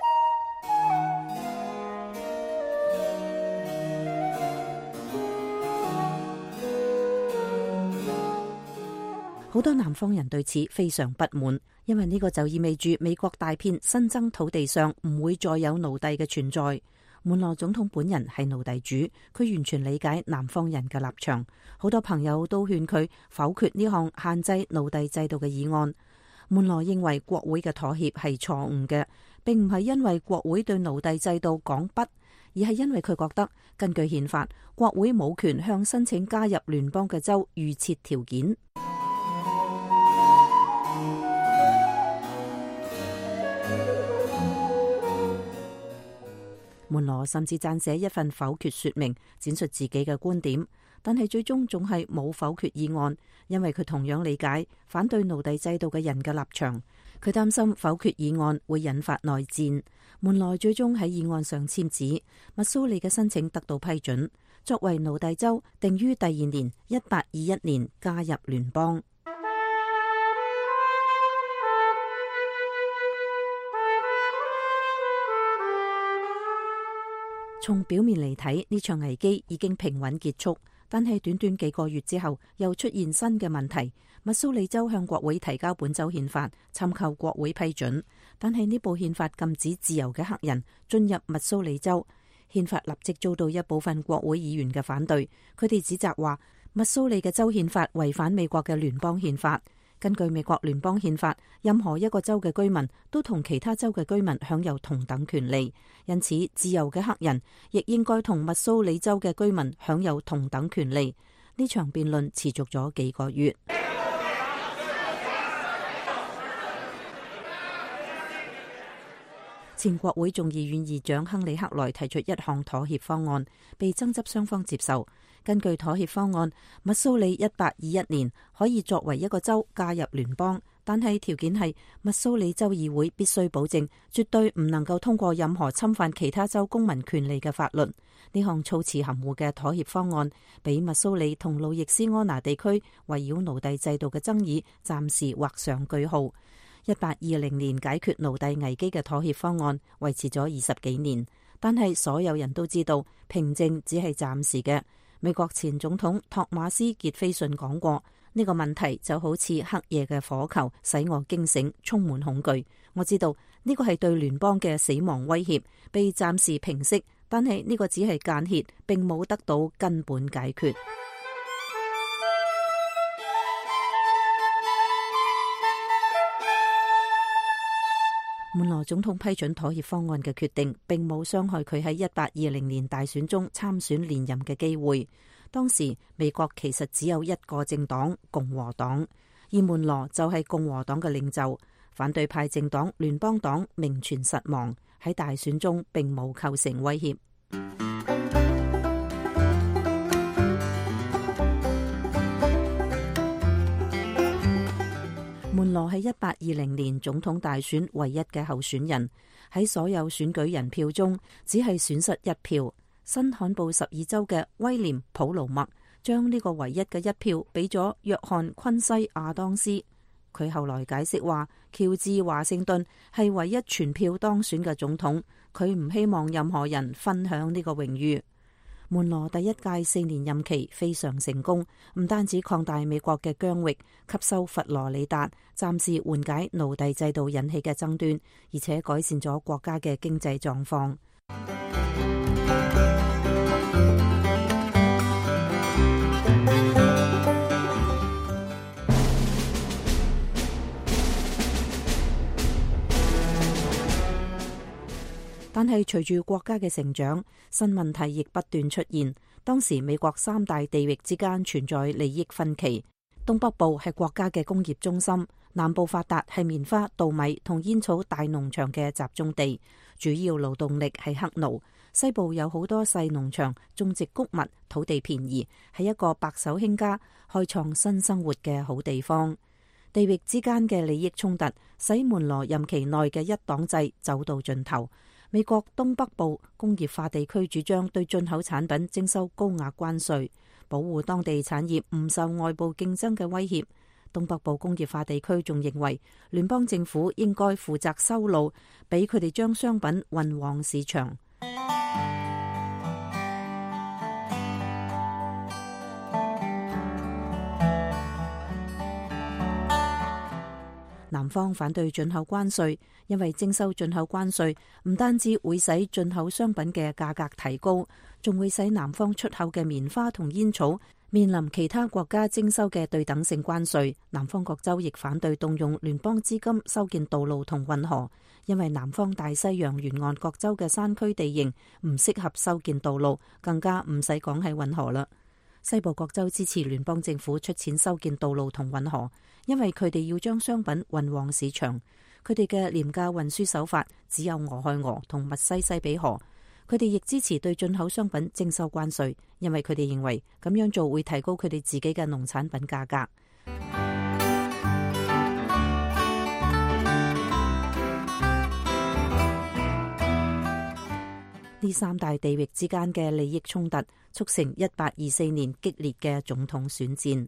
好多南方人對此非常不滿，因為呢個就意味住美國大片新增土地上唔會再有奴隸嘅存在。門羅總統本人係奴隸主，佢完全理解南方人嘅立場。好多朋友都勸佢否決呢項限制奴隸制度嘅議案。門羅認為國會嘅妥協係錯誤嘅，並唔係因為國會對奴隸制度講不，而係因為佢覺得根據憲法，國會冇權向申請加入聯邦嘅州預設條件。門羅甚至撰寫一份否決說明，展述自己嘅觀點，但係最終總係冇否決議案，因為佢同樣理解反對奴隸制度嘅人嘅立場。佢擔心否決議案會引發內戰。門羅最終喺議案上簽字，密蘇里嘅申請得到批准，作為奴隸州，定於第二年一八二一年加入聯邦。從表面嚟睇，呢場危機已經平穩結束，但係短短幾個月之後，又出現新嘅問題。密蘇里州向國會提交本州憲法，尋求國會批准，但係呢部憲法禁止自由嘅黑人進入密蘇里州。憲法立即遭到一部分國會議員嘅反對，佢哋指責話密蘇里嘅州憲法違反美國嘅聯邦憲法。根據美國聯邦憲法，任何一個州嘅居民都同其他州嘅居民享有同等權利，因此自由嘅黑人亦應該同密蘇里州嘅居民享有同等權利。呢場辯論持續咗幾個月。前國會眾議院議長亨利克萊提出一項妥協方案，被爭執雙方接受。根據妥協方案，密蘇里一八二一年可以作為一個州加入聯邦，但係條件係密蘇里州議會必須保證絕對唔能夠通過任何侵犯其他州公民權利嘅法律。呢項措辭含糊嘅妥協方案，俾密蘇里同路易斯安那地區圍繞奴隸制度嘅爭議暫時畫上句號。一八二零年解決奴隸危機嘅妥協方案維持咗二十幾年，但係所有人都知道平靜只係暫時嘅。美國前總統托馬斯傑斐遜講過，呢個問題就好似黑夜嘅火球，使我驚醒，充滿恐懼。我知道呢個係對聯邦嘅死亡威脅，被暫時平息，但係呢個只係間歇，並冇得到根本解決。門羅總統批准妥協方案嘅決定，並冇傷害佢喺一八二零年大選中參選連任嘅機會。當時美國其實只有一個政黨共和黨，而門羅就係共和黨嘅領袖。反對派政黨聯邦黨名存實亡，喺大選中並冇構成威脅。門羅係一八二零年總統大選唯一嘅候選人，喺所有選舉人票中只係損失一票。新罕布什爾州嘅威廉普魯默將呢個唯一嘅一票俾咗約翰昆西亞當斯。佢後來解釋話，喬治華盛頓係唯一全票當選嘅總統，佢唔希望任何人分享呢個榮譽。門羅第一屆四年任期非常成功，唔單止擴大美國嘅疆域，吸收佛羅里達，暫時緩解奴隸制度引起嘅爭端，而且改善咗國家嘅經濟狀況。但係隨住國家嘅成長，新問題亦不斷出現。當時美國三大地域之間存在利益分歧，東北部係國家嘅工業中心，南部發達係棉花、稻米同煙草大農場嘅集中地，主要勞動力係黑奴。 西部有好多細農場，種植穀物，土地便宜，係一個白手興家開創新生活嘅好地方。地域之間嘅利益衝突，使門羅任期內嘅一黨制走到盡頭。美國東北部工業化地區主張對進口產品徵收高額關稅，保護當地產業唔受外部競爭嘅威脅。東北部工業化地區仲認為聯邦政府應該負責修路，俾佢哋將商品運往市場。南方反對進口關稅，因為徵收進口關稅唔單止會使進口商品嘅價格提高，仲會使南方出口嘅棉花同煙草面臨其他國家徵收嘅對等性關稅。南方各州亦反對動用聯邦資金修建道路同運河，因為南方大西洋沿岸各州嘅山區地形唔適合修建道路，更加唔使講係運河啦。西部各州支持聯邦政府出錢修建道路同運河，因為佢哋要將商品運往市場。佢哋嘅廉價運輸手法只有俄亥俄同密西西比河。佢哋亦支持對進口商品徵收關稅，因為佢哋認為咁樣做會提高佢哋自己嘅農產品價格。呢三大地域之間嘅利益衝突，促成一八二四年激烈嘅總統選戰。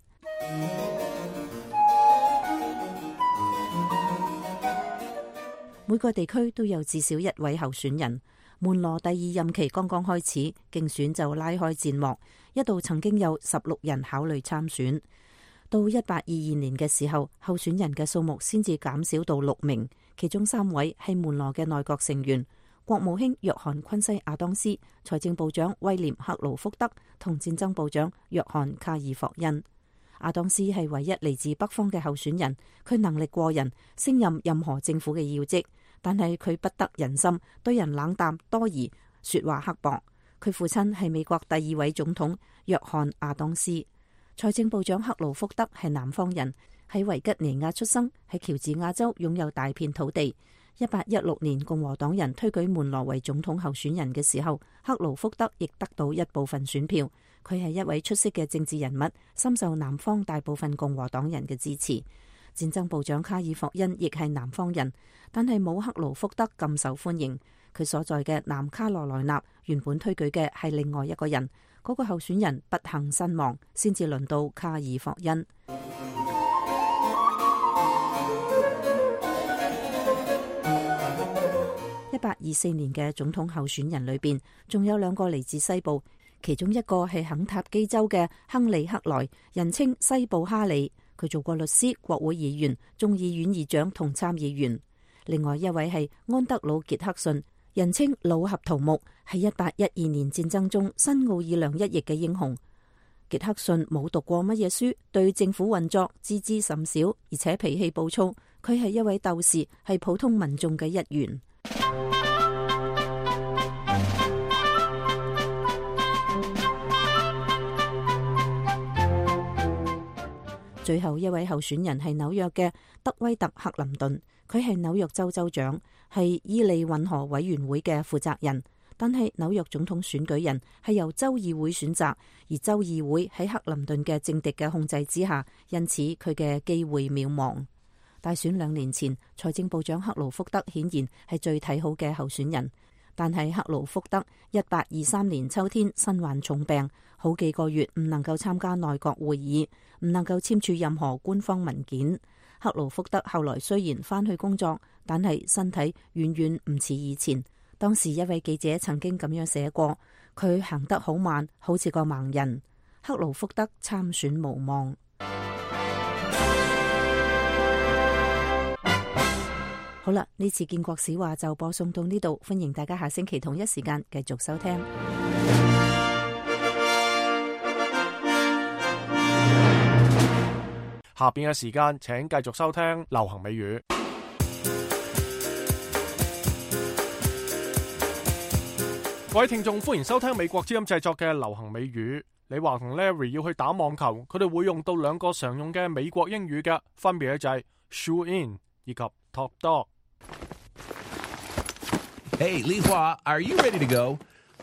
每個地區都有至少一位候選人。門羅第二任期剛剛開始，競選就拉開戰幕，一度曾經有十六人考慮參選。到一八二二年嘅時候，候選人嘅數目先至減少到六名，其中三位係門羅嘅內閣成員。國務卿約翰昆西亞當斯、財政部長威廉克勞福德同戰爭部長約翰卡爾霍恩。亞當斯係唯一嚟自北方嘅候選人，佢能力過人，升任任何政府嘅要職，但係佢不得人心，對人冷淡多疑，說話刻薄。佢父親係美國第二位總統約翰亞當斯。財政部長克勞福德係南方人，喺維吉尼亞出生，喺喬治亞州擁有大片土地。一八一六年共和黨人推舉門羅為總統候選人嘅時候，克勞福德亦得到一部分選票。佢係一位出色嘅政治人物，深受南方大部分共和黨人嘅支持。戰爭部長卡爾霍恩亦係南方人，但係冇克勞福德咁受歡迎。佢所在嘅南卡羅來納原本推舉嘅係另外一個人，嗰個候選人不幸身亡，先至輪到卡爾霍恩。一八二四年嘅總統候選人裏邊，仲有兩個嚟自西部，其中一個係肯塔基州嘅亨利克萊，人稱西部哈里。佢做過律師、國會議員、眾議院議長同參議員。另外一位係安德魯傑克遜，人稱老合桃木，係一八一二年戰爭中新奧爾良一役嘅英雄。傑克遜冇讀過乜嘢書，對政府運作知之甚少，而且脾氣暴躁。佢係一位鬥士，係普通民眾嘅一員。最後一位候選人係紐約嘅德威特克林頓，佢係紐約州州長，係伊利運河委員會嘅負責人。但係紐約總統選舉人係由州議會選擇，而州議會喺克林頓嘅政敵嘅控制之下，因此佢嘅機會渺茫。大選兩年前，財政部長克勞福德顯然係最睇好嘅候選人，但係克勞福德一八二三年秋天身患重病，好幾個月唔能夠參加內閣會議，唔能夠簽署任何官方文件。克勞福德後來雖然返去工作，但係身體遠遠唔似以前。當時一位記者曾經咁樣寫過，佢行得好慢，好似個盲人。克勞福德參選無望。好啦，呢次建國史話就播送到呢度，歡迎大家下星期同一時間繼續收聽。 下邊嘅時間，請繼續收聽流行美語。各位聽眾，歡迎收聽美國之音製作嘅流行美語。李華同 Larry 要去打網球，佢哋會用到兩個常用嘅美國英語嘅，分別就係 shoe in 以及 top dog。 Hey, Li Hua, are you ready to go?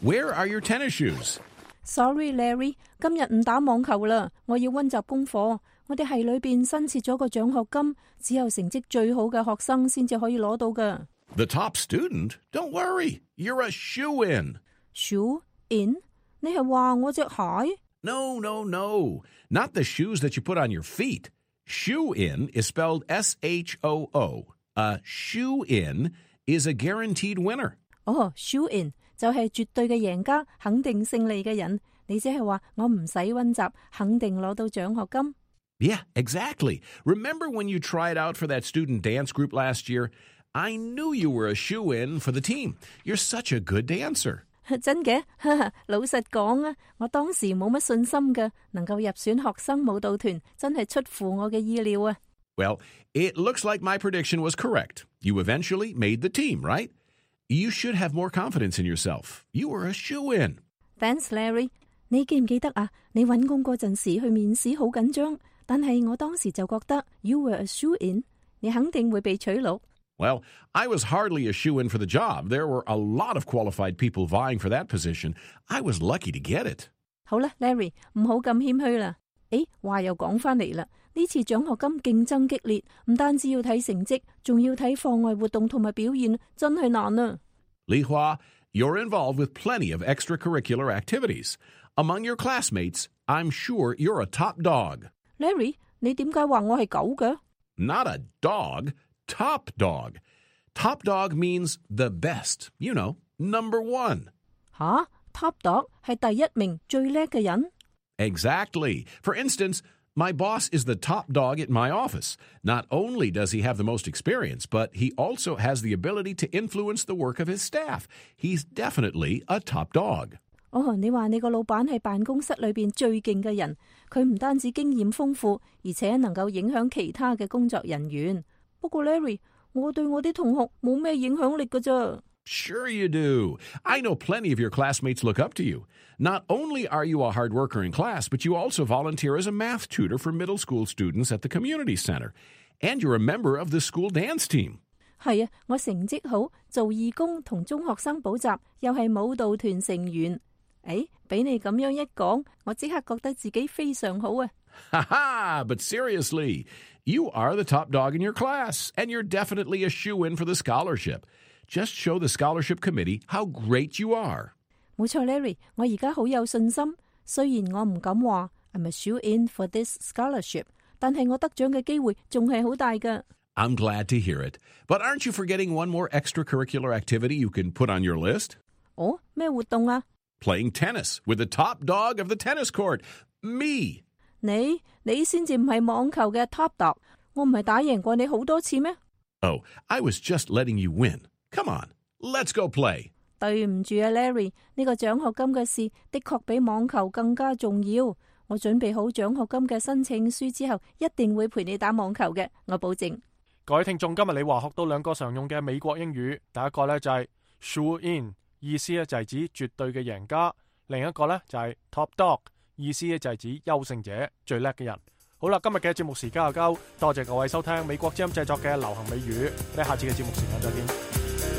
Where are your tennis shoes? Sorry, Larry， 今日唔打網球啦，我要溫習功課。我哋系裏邊新設咗個獎學金，只有成績最好嘅學生先至可以攞到㗎。 The top student? Don't worry, you're a shoe-in. Shoe-in？ 你係話我隻鞋？ No, no, no. Not the shoes that you put on your feet. Shoe-in is spelled S H O O. A shoe-in is a guaranteed winner. 哦 shoe-in 就係絕對嘅贏家，肯定勝利嘅人。你即係話我唔使溫習，肯定攞到獎學金。 Yeah, exactly. Remember when you tried out for that student dance group last year? I knew you were a shoe-in for the team. You're such a good dancer. 真嘅？老實講啊，我當時冇乜信心嘅，能夠入選學生舞蹈團，真係出乎我嘅意料啊。 Well, it looks like my prediction was correct. You eventually made the team, right? You should have more confidence in yourself. You were a shoe-in. Thanks, Larry. 你記唔記得啊？你揾工嗰陣時去面試好緊張，但係我當時就覺得 You were a shoe-in. 你肯定會被取錄。 Well, I was hardly a shoe-in for the job. There were a lot of qualified people vying for that position. I was lucky to get it. 好啦 ，Larry， 唔好咁謙虛啦。誒，話又講翻嚟啦，呢次獎學金競爭激烈，唔單止要睇成績，仲要睇課外活動同埋表現，真係難啊。 Li Hua, you're involved with plenty of extracurricular activities. Among your classmates, I'm sure you're a top dog. Larry， 你點解話我係狗嘅？ Not a dog, top dog. Top dog means the best, you know, number one. 吓 ，top dog 係第一名最叻嘅人。 Exactly. For instance, my boss is the top dog at my office. Not only does he have the most experience, but he also has the ability to influence the work of his staff. He's definitely a top dog. 哦，你話你個老闆係辦公室裏邊最勁嘅人，佢唔單止經驗豐富，而且能夠影響其他嘅工作人員。不過 Larry， 我對我啲同學冇咩影響力㗎咋。 Sure you do. I know plenty of your classmates look up to you. Not only are you a hard worker in class, but you also volunteer as a math tutor for middle school students at the community center. And you're a member of the school dance team. 係啊，我成績好，做義工同中學生補習，又係舞蹈團成員。誒，俾你咁樣一講，我即刻覺得自己非常好啊。 Ha ha! But seriously, you are the top dog in your class, and you're definitely a shoe-in for the scholarship. Just show the scholarship committee how great you are. 冇錯 ，Larry， 我而家好有信心。雖然我唔敢話 I'm a shoe-in for this scholarship， 但係我得獎嘅機會仲係好大㗎。 I'm glad to hear it. But aren't you forgetting one more extracurricular activity you can put on your list? 哦，咩活動啊？ Playing tennis with the top dog of the tennis court, me. 你你先至唔係網球嘅 top dog， 我唔係打贏過你好多次咩？ Oh, I was just letting you win. Come on, let's go play. 對唔住啊 ，Larry， 呢個獎學金嘅事的確比網球更加重要。我準備好獎學金嘅申請書之後，一定會陪你打網球嘅，我保證。 各位聽眾，今日你話學到兩個常用嘅美國英語，第一個呢就係 shoe-in， 意思咧就係指絕對嘅贏家；另一個呢就係 top dog， 意思咧就係指優勝者、最叻嘅人。好啦，今日嘅節目時間又夠，多謝各位收聽美國之音製作嘅流行美語，我哋下次嘅節目時間再見。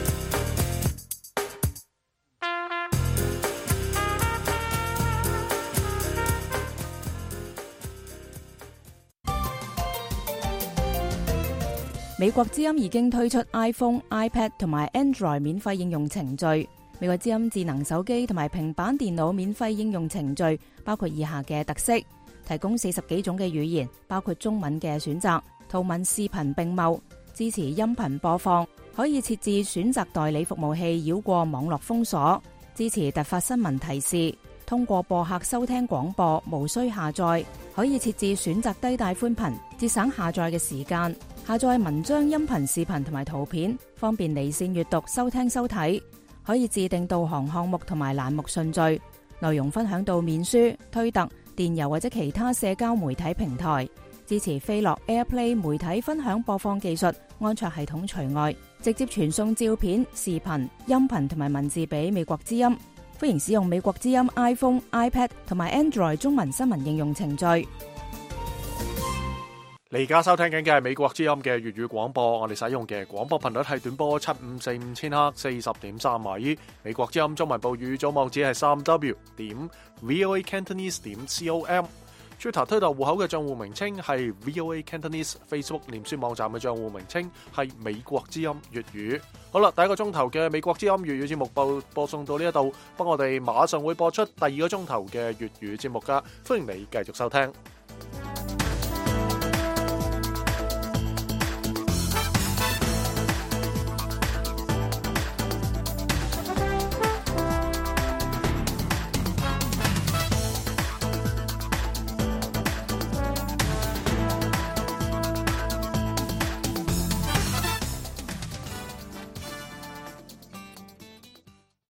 美國之音已經推出 iPhone、iPad 同埋 Android 免費應用程序。美國之音智能手機同埋平板電腦免費應用程序包括以下嘅特色：提供四十幾種嘅語言，包括中文嘅選擇，圖文視頻並茂，支持音頻播放，可以設置選擇代理服務器繞過網絡封鎖，支持突發新聞提示，通過播客收聽廣播，無需下載，可以設置選擇低帶寬頻，節省下載嘅時間。下載文章、音頻、視頻同埋圖片，方便離線閱讀、收聽、收睇。可以自定導航項目同埋欄目順序，內容分享到面書、推特、電郵或者其他社交媒體平台。支持飛樂 AirPlay 媒體分享播放技術，安卓系統除外。直接傳送照片、視頻、音頻同埋文字俾美國之音。歡迎使用美國之音 iPhone、iPad 同埋 Android 中文新聞應用程序。 你而家收聽緊嘅係美國之音嘅粵語廣播，我哋使用嘅廣播頻率係短波七五四五千赫四十點三米。美國之音中文部語組網址係三 w 點 voa cantonese 點 com。Twitter 推特戶口嘅賬戶名稱係 voa cantonese，Facebook 臉書網站嘅賬戶名稱係美國之音粵語。好啦，第一個鐘頭嘅美國之音粵語節目播播送到呢一度，不過我哋馬上會播出第二個鐘頭嘅粵語節目噶，歡迎你繼續收聽。